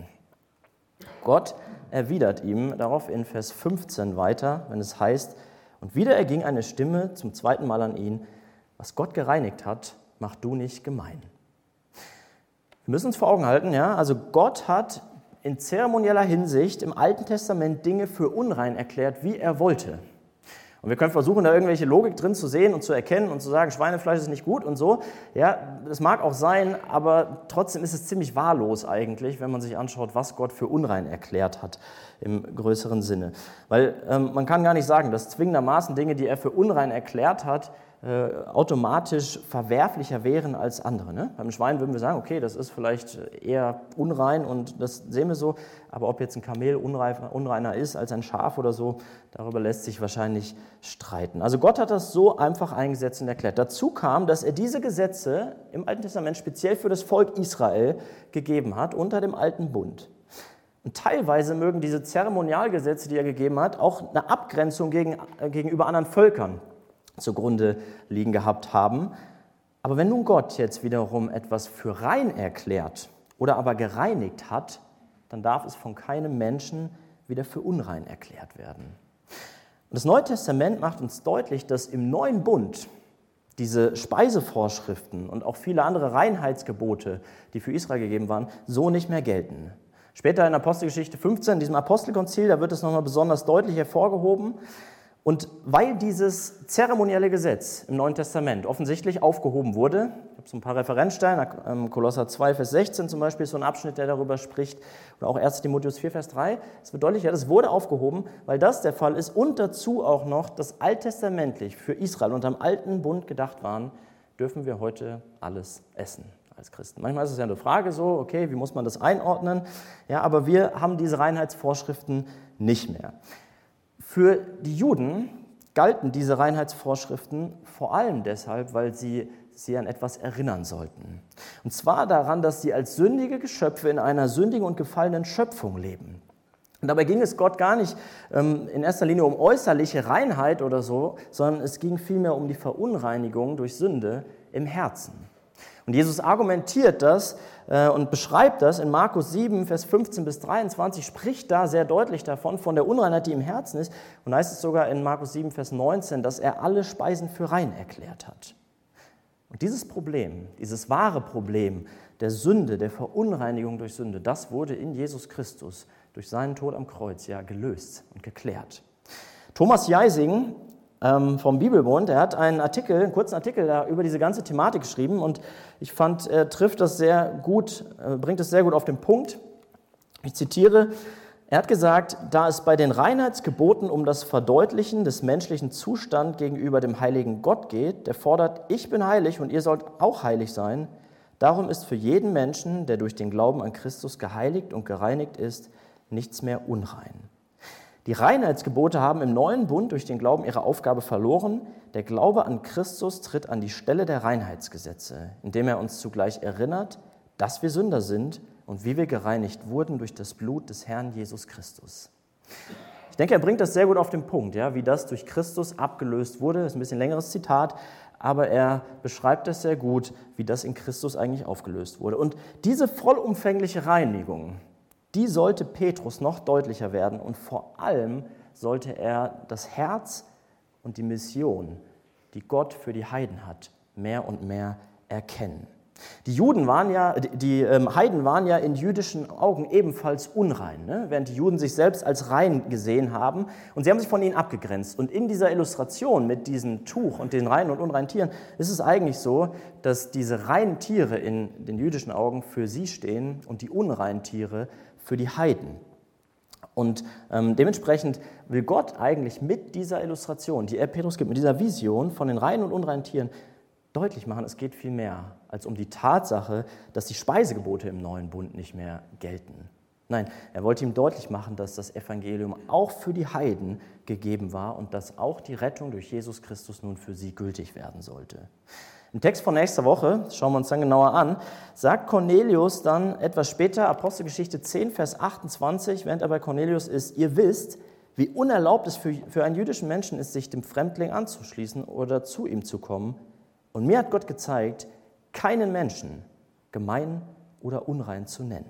Gott erwidert ihm darauf in Vers fünfzehn weiter, wenn es heißt, und wieder erging eine Stimme zum zweiten Mal an ihn, was Gott gereinigt hat, mach du nicht gemein. Wir müssen uns vor Augen halten, ja, also Gott hat in zeremonieller Hinsicht im Alten Testament Dinge für unrein erklärt, wie er wollte. Und wir können versuchen, da irgendwelche Logik drin zu sehen und zu erkennen und zu sagen, Schweinefleisch ist nicht gut und so. Ja, das mag auch sein, aber trotzdem ist es ziemlich wahllos eigentlich, wenn man sich anschaut, was Gott für unrein erklärt hat im größeren Sinne. Weil ähm, man kann gar nicht sagen, dass zwingendermaßen Dinge, die er für unrein erklärt hat, äh, automatisch verwerflicher wären als andere. Ne? Beim Schwein würden wir sagen, okay, das ist vielleicht eher unrein und das sehen wir so, aber ob jetzt ein Kamel unreiner, unreiner ist als ein Schaf oder so, darüber lässt sich wahrscheinlich streiten. Also Gott hat das so einfach eingesetzt und erklärt. Dazu kam, dass er diese Gesetze im Alten Testament speziell für das Volk Israel gegeben hat, unter dem Alten Bund. Und teilweise mögen diese Zeremonialgesetze, die er gegeben hat, auch eine Abgrenzung gegen, äh, gegenüber anderen Völkern zugrunde liegen gehabt haben. Aber wenn nun Gott jetzt wiederum etwas für rein erklärt oder aber gereinigt hat, dann darf es von keinem Menschen wieder für unrein erklärt werden. Und das Neue Testament macht uns deutlich, dass im Neuen Bund diese Speisevorschriften und auch viele andere Reinheitsgebote, die für Israel gegeben waren, so nicht mehr gelten. Später in Apostelgeschichte fünfzehn, in diesem Apostelkonzil, da wird es nochmal besonders deutlich hervorgehoben. Und weil dieses zeremonielle Gesetz im Neuen Testament offensichtlich aufgehoben wurde, ich habe so ein paar Referenzstellen, Kolosser zwei, Vers sechzehn zum Beispiel ist so ein Abschnitt, der darüber spricht, oder auch erster Timotheus vier, Vers drei, es wird deutlich, ja, das wurde aufgehoben, weil das der Fall ist und dazu auch noch, dass alttestamentlich für Israel unter dem alten Bund gedacht waren, dürfen wir heute alles essen als Christen. Manchmal ist es ja eine Frage so, okay, wie muss man das einordnen? Ja, aber wir haben diese Reinheitsvorschriften nicht mehr. Für die Juden galten diese Reinheitsvorschriften vor allem deshalb, weil sie sie an etwas erinnern sollten. Und zwar daran, dass sie als sündige Geschöpfe in einer sündigen und gefallenen Schöpfung leben. Und dabei ging es Gott gar nicht ähm, in erster Linie um äußerliche Reinheit oder so, sondern es ging vielmehr um die Verunreinigung durch Sünde im Herzen. Und Jesus argumentiert das äh, und beschreibt das in Markus sieben, Vers fünfzehn bis dreiundzwanzig, spricht da sehr deutlich davon, von der Unreinheit, die im Herzen ist. Und heißt es sogar in Markus sieben, Vers neunzehn, dass er alle Speisen für rein erklärt hat. Und dieses Problem, dieses wahre Problem der Sünde, der Verunreinigung durch Sünde, das wurde in Jesus Christus durch seinen Tod am Kreuz ja gelöst und geklärt. Thomas Jeising ähm, vom Bibelbund, er hat einen Artikel, einen kurzen Artikel da über diese ganze Thematik geschrieben und ich fand, er trifft das sehr gut, äh, bringt es sehr gut auf den Punkt. Ich zitiere, er hat gesagt, da es bei den Reinheitsgeboten um das Verdeutlichen des menschlichen Zustands gegenüber dem heiligen Gott geht, der fordert, ich bin heilig und ihr sollt auch heilig sein, darum ist für jeden Menschen, der durch den Glauben an Christus geheiligt und gereinigt ist, nichts mehr unrein. Die Reinheitsgebote haben im neuen Bund durch den Glauben ihre Aufgabe verloren. Der Glaube an Christus tritt an die Stelle der Reinheitsgesetze, indem er uns zugleich erinnert, dass wir Sünder sind und wie wir gereinigt wurden durch das Blut des Herrn Jesus Christus. Ich denke, er bringt das sehr gut auf den Punkt, ja, wie das durch Christus abgelöst wurde. Das ist ein bisschen längeres Zitat, aber er beschreibt das sehr gut, wie das in Christus eigentlich aufgelöst wurde. Und diese vollumfängliche Reinigung, die sollte Petrus noch deutlicher werden und vor allem sollte er das Herz und die Mission, die Gott für die Heiden hat, mehr und mehr erkennen. Die Juden waren ja, die Heiden waren ja in jüdischen Augen ebenfalls unrein, ne? Während die Juden sich selbst als rein gesehen haben und sie haben sich von ihnen abgegrenzt. Und in dieser Illustration mit diesem Tuch und den reinen und unreinen Tieren ist es eigentlich so, dass diese reinen Tiere in den jüdischen Augen für sie stehen und die unreinen Tiere für die Heiden. Und ähm, dementsprechend will Gott eigentlich mit dieser Illustration, die er Petrus gibt, mit dieser Vision von den reinen und unreinen Tieren, deutlich machen, es geht viel mehr als um die Tatsache, dass die Speisegebote im neuen Bund nicht mehr gelten. Nein, er wollte ihm deutlich machen, dass das Evangelium auch für die Heiden gegeben war und dass auch die Rettung durch Jesus Christus nun für sie gültig werden sollte. Im Text von nächster Woche, das schauen wir uns dann genauer an, sagt Cornelius dann etwas später, Apostelgeschichte zehn, Vers achtundzwanzig, während er bei Cornelius ist, ihr wisst, wie unerlaubt es für, für einen jüdischen Menschen ist, sich dem Fremdling anzuschließen oder zu ihm zu kommen. Und mir hat Gott gezeigt, keinen Menschen gemein oder unrein zu nennen.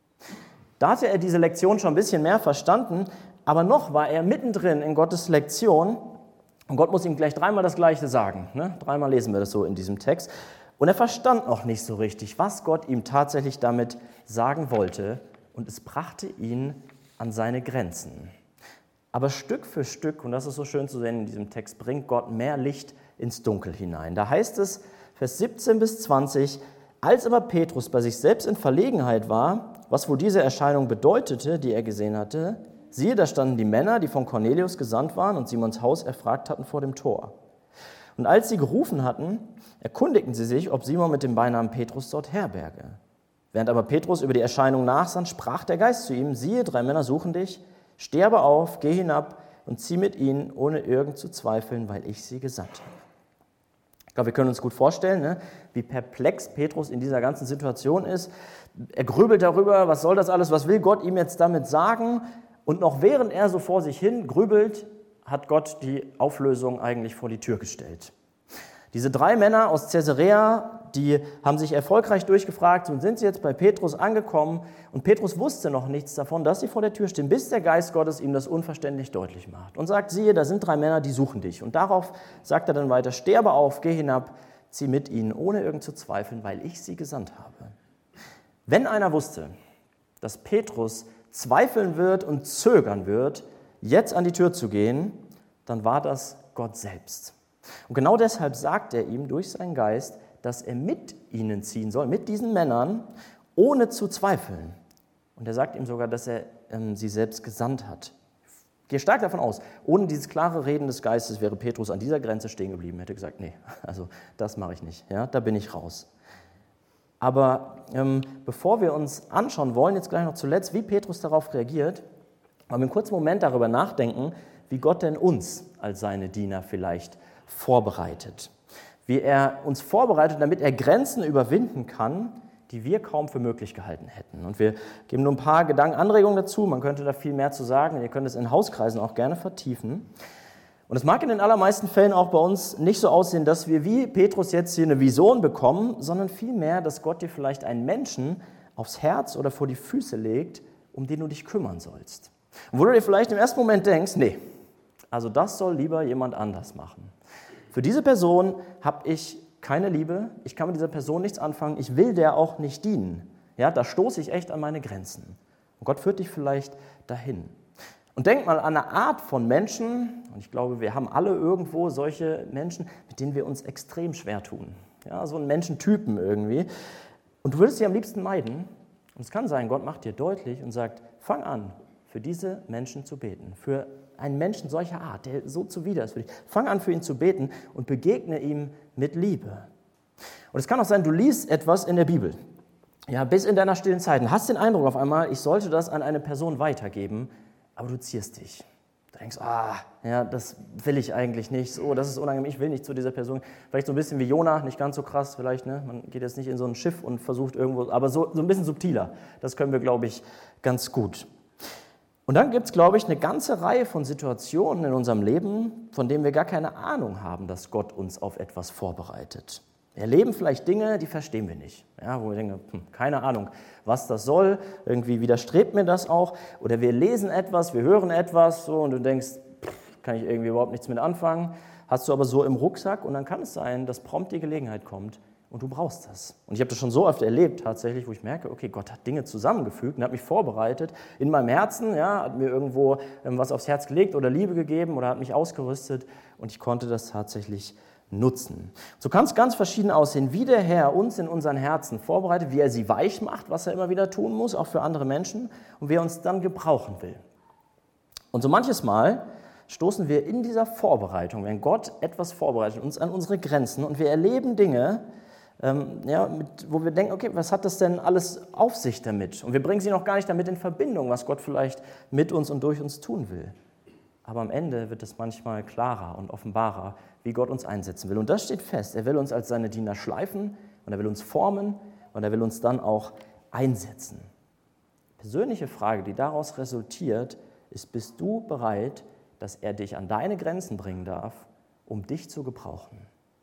Da hatte er diese Lektion schon ein bisschen mehr verstanden, aber noch war er mittendrin in Gottes Lektion und Gott muss ihm gleich dreimal das Gleiche sagen. Ne? Dreimal lesen wir das so in diesem Text. Und er verstand noch nicht so richtig, was Gott ihm tatsächlich damit sagen wollte und es brachte ihn an seine Grenzen. Aber Stück für Stück, und das ist so schön zu sehen in diesem Text, bringt Gott mehr Licht ins Dunkel hinein. Da heißt es, Vers siebzehn bis zwanzig, als aber Petrus bei sich selbst in Verlegenheit war, was wohl diese Erscheinung bedeutete, die er gesehen hatte, siehe, da standen die Männer, die von Cornelius gesandt waren und Simons Haus erfragt hatten vor dem Tor. Und als sie gerufen hatten, erkundigten sie sich, ob Simon mit dem Beinamen Petrus dort herberge. Während aber Petrus über die Erscheinung nachsann, sprach der Geist zu ihm, siehe, drei Männer suchen dich, steh aber auf, geh hinab und zieh mit ihnen, ohne irgend zu zweifeln, weil ich sie gesandt habe. Ich glaube, wir können uns gut vorstellen, ne, wie perplex Petrus in dieser ganzen Situation ist. Er grübelt darüber, was soll das alles, was will Gott ihm jetzt damit sagen? Und noch während er so vor sich hin grübelt, hat Gott die Auflösung eigentlich vor die Tür gestellt. Diese drei Männer aus Caesarea, die haben sich erfolgreich durchgefragt und sind sie jetzt bei Petrus angekommen. Und Petrus wusste noch nichts davon, dass sie vor der Tür stehen, bis der Geist Gottes ihm das unverständlich deutlich macht. Und sagt, siehe, da sind drei Männer, die suchen dich. Und darauf sagt er dann weiter, steh aber auf, geh hinab, zieh mit ihnen, ohne irgend zu zweifeln, weil ich sie gesandt habe. Wenn einer wusste, dass Petrus zweifeln wird und zögern wird, jetzt an die Tür zu gehen, dann war das Gott selbst. Und genau deshalb sagt er ihm durch seinen Geist, dass er mit ihnen ziehen soll, mit diesen Männern, ohne zu zweifeln. Und er sagt ihm sogar, dass er ähm, sie selbst gesandt hat. Ich gehe stark davon aus, ohne dieses klare Reden des Geistes wäre Petrus an dieser Grenze stehen geblieben. Er hätte gesagt, nee, also das mache ich nicht, ja, da bin ich raus. Aber ähm, bevor wir uns anschauen wollen, jetzt gleich noch zuletzt, wie Petrus darauf reagiert, wollen wir einen kurzen Moment darüber nachdenken, wie Gott denn uns als seine Diener vielleicht vorbereitet. Wie er uns vorbereitet, damit er Grenzen überwinden kann, die wir kaum für möglich gehalten hätten. Und wir geben nur ein paar Gedanken, Anregungen dazu. Man könnte da viel mehr zu sagen. Ihr könnt es in Hauskreisen auch gerne vertiefen. Und es mag in den allermeisten Fällen auch bei uns nicht so aussehen, dass wir wie Petrus jetzt hier eine Vision bekommen, sondern vielmehr, dass Gott dir vielleicht einen Menschen aufs Herz oder vor die Füße legt, um den du dich kümmern sollst. Und wo du dir vielleicht im ersten Moment denkst, nee, also das soll lieber jemand anders machen. Für diese Person habe ich keine Liebe, ich kann mit dieser Person nichts anfangen, ich will der auch nicht dienen. Ja, da stoße ich echt an meine Grenzen. Und Gott führt dich vielleicht dahin. Und denk mal an eine Art von Menschen, und ich glaube, wir haben alle irgendwo solche Menschen, mit denen wir uns extrem schwer tun. Ja, so einen Menschentypen irgendwie. Und du würdest sie am liebsten meiden. Und es kann sein, Gott macht dir deutlich und sagt, fang an, für diese Menschen zu beten. Für einen Menschen solcher Art, der so zuwider ist für dich. Fang an, für ihn zu beten und begegne ihm mit Liebe. Und es kann auch sein, du liest etwas in der Bibel. Ja, bis in deiner stillen Zeit. Und hast den Eindruck auf einmal, ich sollte das an eine Person weitergeben, aber du zierst dich. Du denkst, ah, ja, das will ich eigentlich nicht. So, das ist unangenehm, ich will nicht zu dieser Person. Vielleicht so ein bisschen wie Jona, nicht ganz so krass vielleicht. Ne? Man geht jetzt nicht in so ein Schiff und versucht irgendwo, aber so, so ein bisschen subtiler. Das können wir, glaube ich, ganz gut. Und dann gibt es, glaube ich, eine ganze Reihe von Situationen in unserem Leben, von denen wir gar keine Ahnung haben, dass Gott uns auf etwas vorbereitet. Wir erleben vielleicht Dinge, die verstehen wir nicht. Ja, wo wir denken, hm, keine Ahnung, was das soll, irgendwie widerstrebt mir das auch. Oder wir lesen etwas, wir hören etwas so, und du denkst, pff, kann ich irgendwie überhaupt nichts mit anfangen. Hast du aber so im Rucksack und dann kann es sein, dass prompt die Gelegenheit kommt und du brauchst das. Und ich habe das schon so oft erlebt tatsächlich, wo ich merke, okay, Gott hat Dinge zusammengefügt und hat mich vorbereitet in meinem Herzen, ja, hat mir irgendwo ähm, was aufs Herz gelegt oder Liebe gegeben oder hat mich ausgerüstet und ich konnte das tatsächlich nutzen. So kann es ganz verschieden aussehen, wie der Herr uns in unseren Herzen vorbereitet, wie er sie weich macht, was er immer wieder tun muss, auch für andere Menschen, und wie er uns dann gebrauchen will. Und so manches Mal stoßen wir in dieser Vorbereitung, wenn Gott etwas vorbereitet, uns an unsere Grenzen und wir erleben Dinge, ähm, ja, mit, wo wir denken, okay, was hat das denn alles auf sich damit? Und wir bringen sie noch gar nicht damit in Verbindung, was Gott vielleicht mit uns und durch uns tun will. Aber am Ende wird es manchmal klarer und offenbarer, wie Gott uns einsetzen will. Und das steht fest. Er will uns als seine Diener schleifen und er will uns formen und er will uns dann auch einsetzen. Die persönliche Frage, die daraus resultiert, ist, bist du bereit, dass er dich an deine Grenzen bringen darf, um dich zu gebrauchen?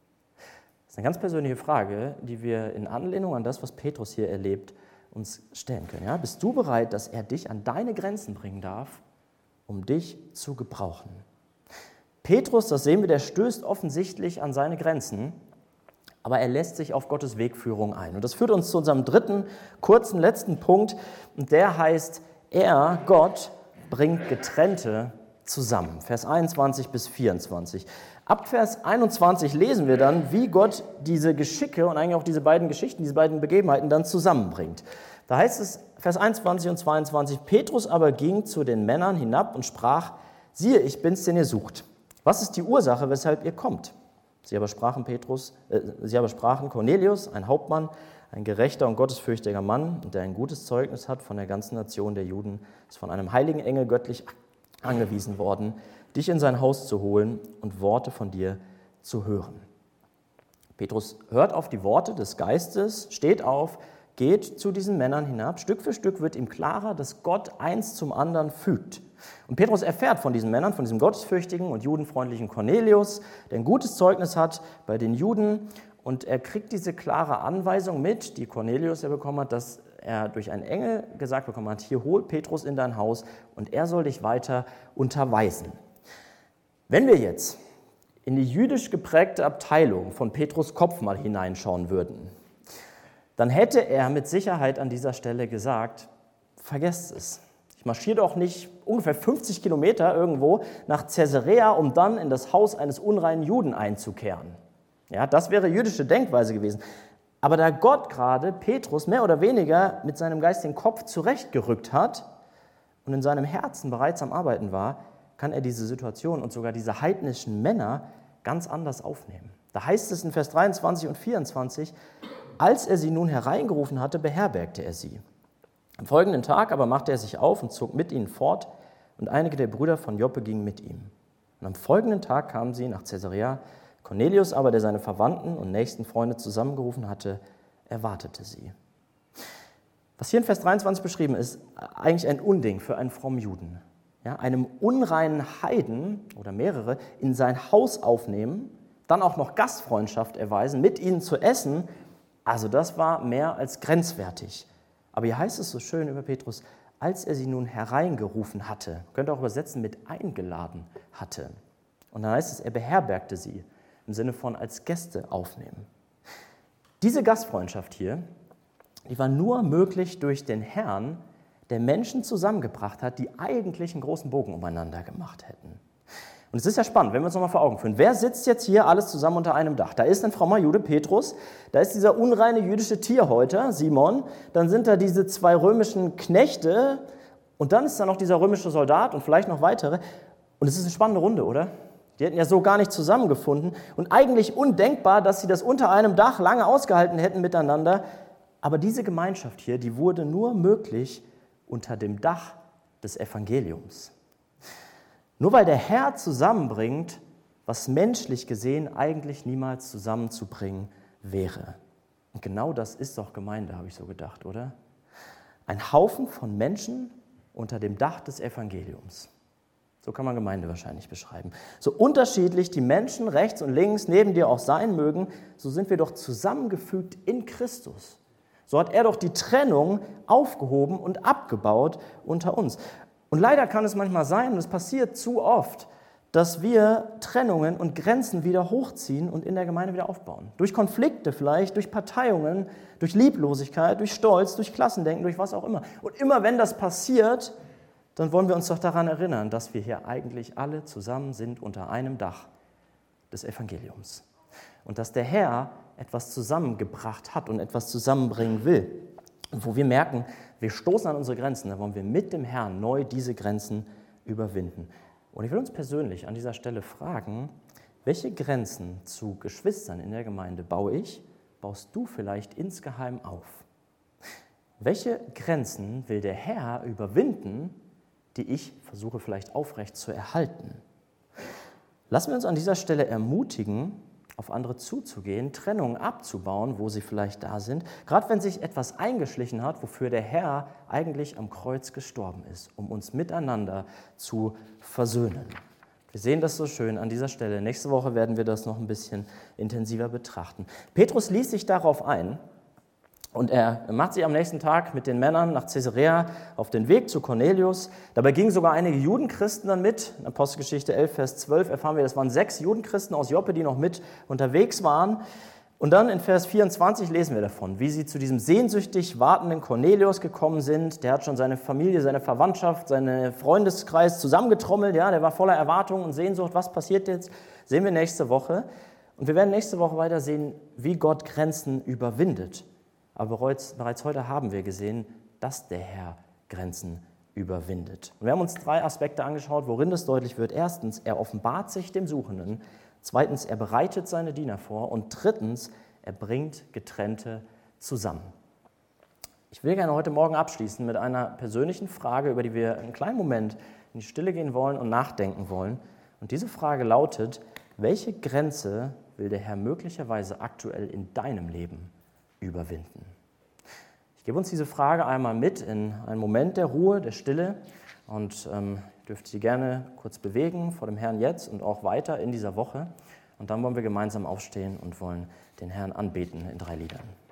Das ist eine ganz persönliche Frage, die wir in Anlehnung an das, was Petrus hier erlebt, uns stellen können. Ja? Bist du bereit, dass er dich an deine Grenzen bringen darf, um dich zu gebrauchen? Petrus, das sehen wir, der stößt offensichtlich an seine Grenzen, aber er lässt sich auf Gottes Wegführung ein. Und das führt uns zu unserem dritten, kurzen, letzten Punkt, und der heißt, er, Gott, bringt Getrennte zusammen. Vers einundzwanzig bis vierundzwanzig. Ab Vers einundzwanzig lesen wir dann, wie Gott diese Geschicke und eigentlich auch diese beiden Geschichten, diese beiden Begebenheiten dann zusammenbringt. Da heißt es, Vers einundzwanzig und zweiundzwanzig, Petrus aber ging zu den Männern hinab und sprach, siehe, ich bin's, den ihr sucht. Was ist die Ursache, weshalb ihr kommt? Sie aber sprachen, Petrus, äh, sie aber sprachen Cornelius, ein Hauptmann, ein gerechter und gottesfürchtiger Mann, der ein gutes Zeugnis hat von der ganzen Nation der Juden, ist von einem heiligen Engel göttlich angewiesen worden, dich in sein Haus zu holen und Worte von dir zu hören. Petrus hört auf die Worte des Geistes, steht auf, geht zu diesen Männern hinab. Stück für Stück wird ihm klarer, dass Gott eins zum anderen fügt. Und Petrus erfährt von diesen Männern, von diesem gottesfürchtigen und judenfreundlichen Cornelius, der ein gutes Zeugnis hat bei den Juden. Und er kriegt diese klare Anweisung mit, die Cornelius ja bekommen hat, dass er durch einen Engel gesagt bekommen hat, hier hol Petrus in dein Haus und er soll dich weiter unterweisen. Wenn wir jetzt in die jüdisch geprägte Abteilung von Petrus Kopf mal hineinschauen würden, dann hätte er mit Sicherheit an dieser Stelle gesagt, vergesst es. Ich marschiere doch nicht ungefähr fünfzig Kilometer irgendwo nach Caesarea, um dann in das Haus eines unreinen Juden einzukehren. Ja, das wäre jüdische Denkweise gewesen. Aber da Gott gerade Petrus mehr oder weniger mit seinem Geist den Kopf zurechtgerückt hat und in seinem Herzen bereits am Arbeiten war, kann er diese Situation und sogar diese heidnischen Männer ganz anders aufnehmen. Da heißt es in Vers dreiundzwanzig und vierundzwanzig, als er sie nun hereingerufen hatte, beherbergte er sie. Am folgenden Tag aber machte er sich auf und zog mit ihnen fort, und einige der Brüder von Joppe gingen mit ihm. Und am folgenden Tag kamen sie nach Caesarea. Cornelius aber, der seine Verwandten und nächsten Freunde zusammengerufen hatte, erwartete sie. Was hier in Vers dreiundzwanzig beschrieben ist, eigentlich ein Unding für einen frommen Juden. ja, einem unreinen Heiden oder mehrere in sein Haus aufnehmen, dann auch noch Gastfreundschaft erweisen, mit ihnen zu essen, also das war mehr als grenzwertig. Aber hier heißt es so schön über Petrus, als er sie nun hereingerufen hatte, könnt ihr auch übersetzen mit eingeladen hatte. Und dann heißt es, er beherbergte sie, im Sinne von als Gäste aufnehmen. Diese Gastfreundschaft hier, die war nur möglich durch den Herrn, der Menschen zusammengebracht hat, die eigentlich einen großen Bogen umeinander gemacht hätten. Und es ist ja spannend, wenn wir uns nochmal vor Augen führen. Wer sitzt jetzt hier alles zusammen unter einem Dach? Da ist ein frommer Jude, Petrus, da ist dieser unreine jüdische Tierhäuter, Simon, dann sind da diese zwei römischen Knechte und dann ist da noch dieser römische Soldat und vielleicht noch weitere. Und es ist eine spannende Runde, oder? Die hätten ja so gar nicht zusammengefunden und eigentlich undenkbar, dass sie das unter einem Dach lange ausgehalten hätten miteinander. Aber diese Gemeinschaft hier, die wurde nur möglich unter dem Dach des Evangeliums. Nur weil der Herr zusammenbringt, was menschlich gesehen eigentlich niemals zusammenzubringen wäre. Und genau das ist doch Gemeinde, habe ich so gedacht, oder? Ein Haufen von Menschen unter dem Dach des Evangeliums. So kann man Gemeinde wahrscheinlich beschreiben. So unterschiedlich die Menschen rechts und links neben dir auch sein mögen, so sind wir doch zusammengefügt in Christus. So hat er doch die Trennung aufgehoben und abgebaut unter uns. Und leider kann es manchmal sein, und es passiert zu oft, dass wir Trennungen und Grenzen wieder hochziehen und in der Gemeinde wieder aufbauen. Durch Konflikte vielleicht, durch Parteiungen, durch Lieblosigkeit, durch Stolz, durch Klassendenken, durch was auch immer. Und immer wenn das passiert, dann wollen wir uns doch daran erinnern, dass wir hier eigentlich alle zusammen sind unter einem Dach des Evangeliums. Und dass der Herr etwas zusammengebracht hat und etwas zusammenbringen will. Und wo wir merken, wir stoßen an unsere Grenzen, da wollen wir mit dem Herrn neu diese Grenzen überwinden. Und ich will uns persönlich an dieser Stelle fragen, welche Grenzen zu Geschwistern in der Gemeinde baue ich, baust du vielleicht insgeheim auf? Welche Grenzen will der Herr überwinden, die ich versuche vielleicht aufrecht zu erhalten? Lassen wir uns an dieser Stelle ermutigen, auf andere zuzugehen, Trennungen abzubauen, wo sie vielleicht da sind, gerade wenn sich etwas eingeschlichen hat, wofür der Herr eigentlich am Kreuz gestorben ist, um uns miteinander zu versöhnen. Wir sehen das so schön an dieser Stelle. Nächste Woche werden wir das noch ein bisschen intensiver betrachten. Petrus ließ sich darauf ein und er macht sich am nächsten Tag mit den Männern nach Caesarea auf den Weg zu Cornelius. Dabei gingen sogar einige Judenchristen dann mit. In Apostelgeschichte elf, Vers zwölf erfahren wir, das waren sechs Judenchristen aus Joppe, die noch mit unterwegs waren. Und dann in Vers vierundzwanzig lesen wir davon, wie sie zu diesem sehnsüchtig wartenden Cornelius gekommen sind. Der hat schon seine Familie, seine Verwandtschaft, seinen Freundeskreis zusammengetrommelt. Ja, der war voller Erwartung und Sehnsucht. Was passiert jetzt? Sehen wir nächste Woche. Und wir werden nächste Woche weiter sehen, wie Gott Grenzen überwindet. Aber bereits, bereits heute haben wir gesehen, dass der Herr Grenzen überwindet. Und wir haben uns drei Aspekte angeschaut, worin das deutlich wird. Erstens, er offenbart sich dem Suchenden. Zweitens, er bereitet seine Diener vor. Und drittens, er bringt Getrennte zusammen. Ich will gerne heute Morgen abschließen mit einer persönlichen Frage, über die wir einen kleinen Moment in die Stille gehen wollen und nachdenken wollen. Und diese Frage lautet, welche Grenze will der Herr möglicherweise aktuell in deinem Leben überwinden? Ich gebe uns diese Frage einmal mit in einen Moment der Ruhe, der Stille und ähm, dürft Sie gerne kurz bewegen vor dem Herrn jetzt und auch weiter in dieser Woche. Und dann wollen wir gemeinsam aufstehen und wollen den Herrn anbeten in drei Liedern.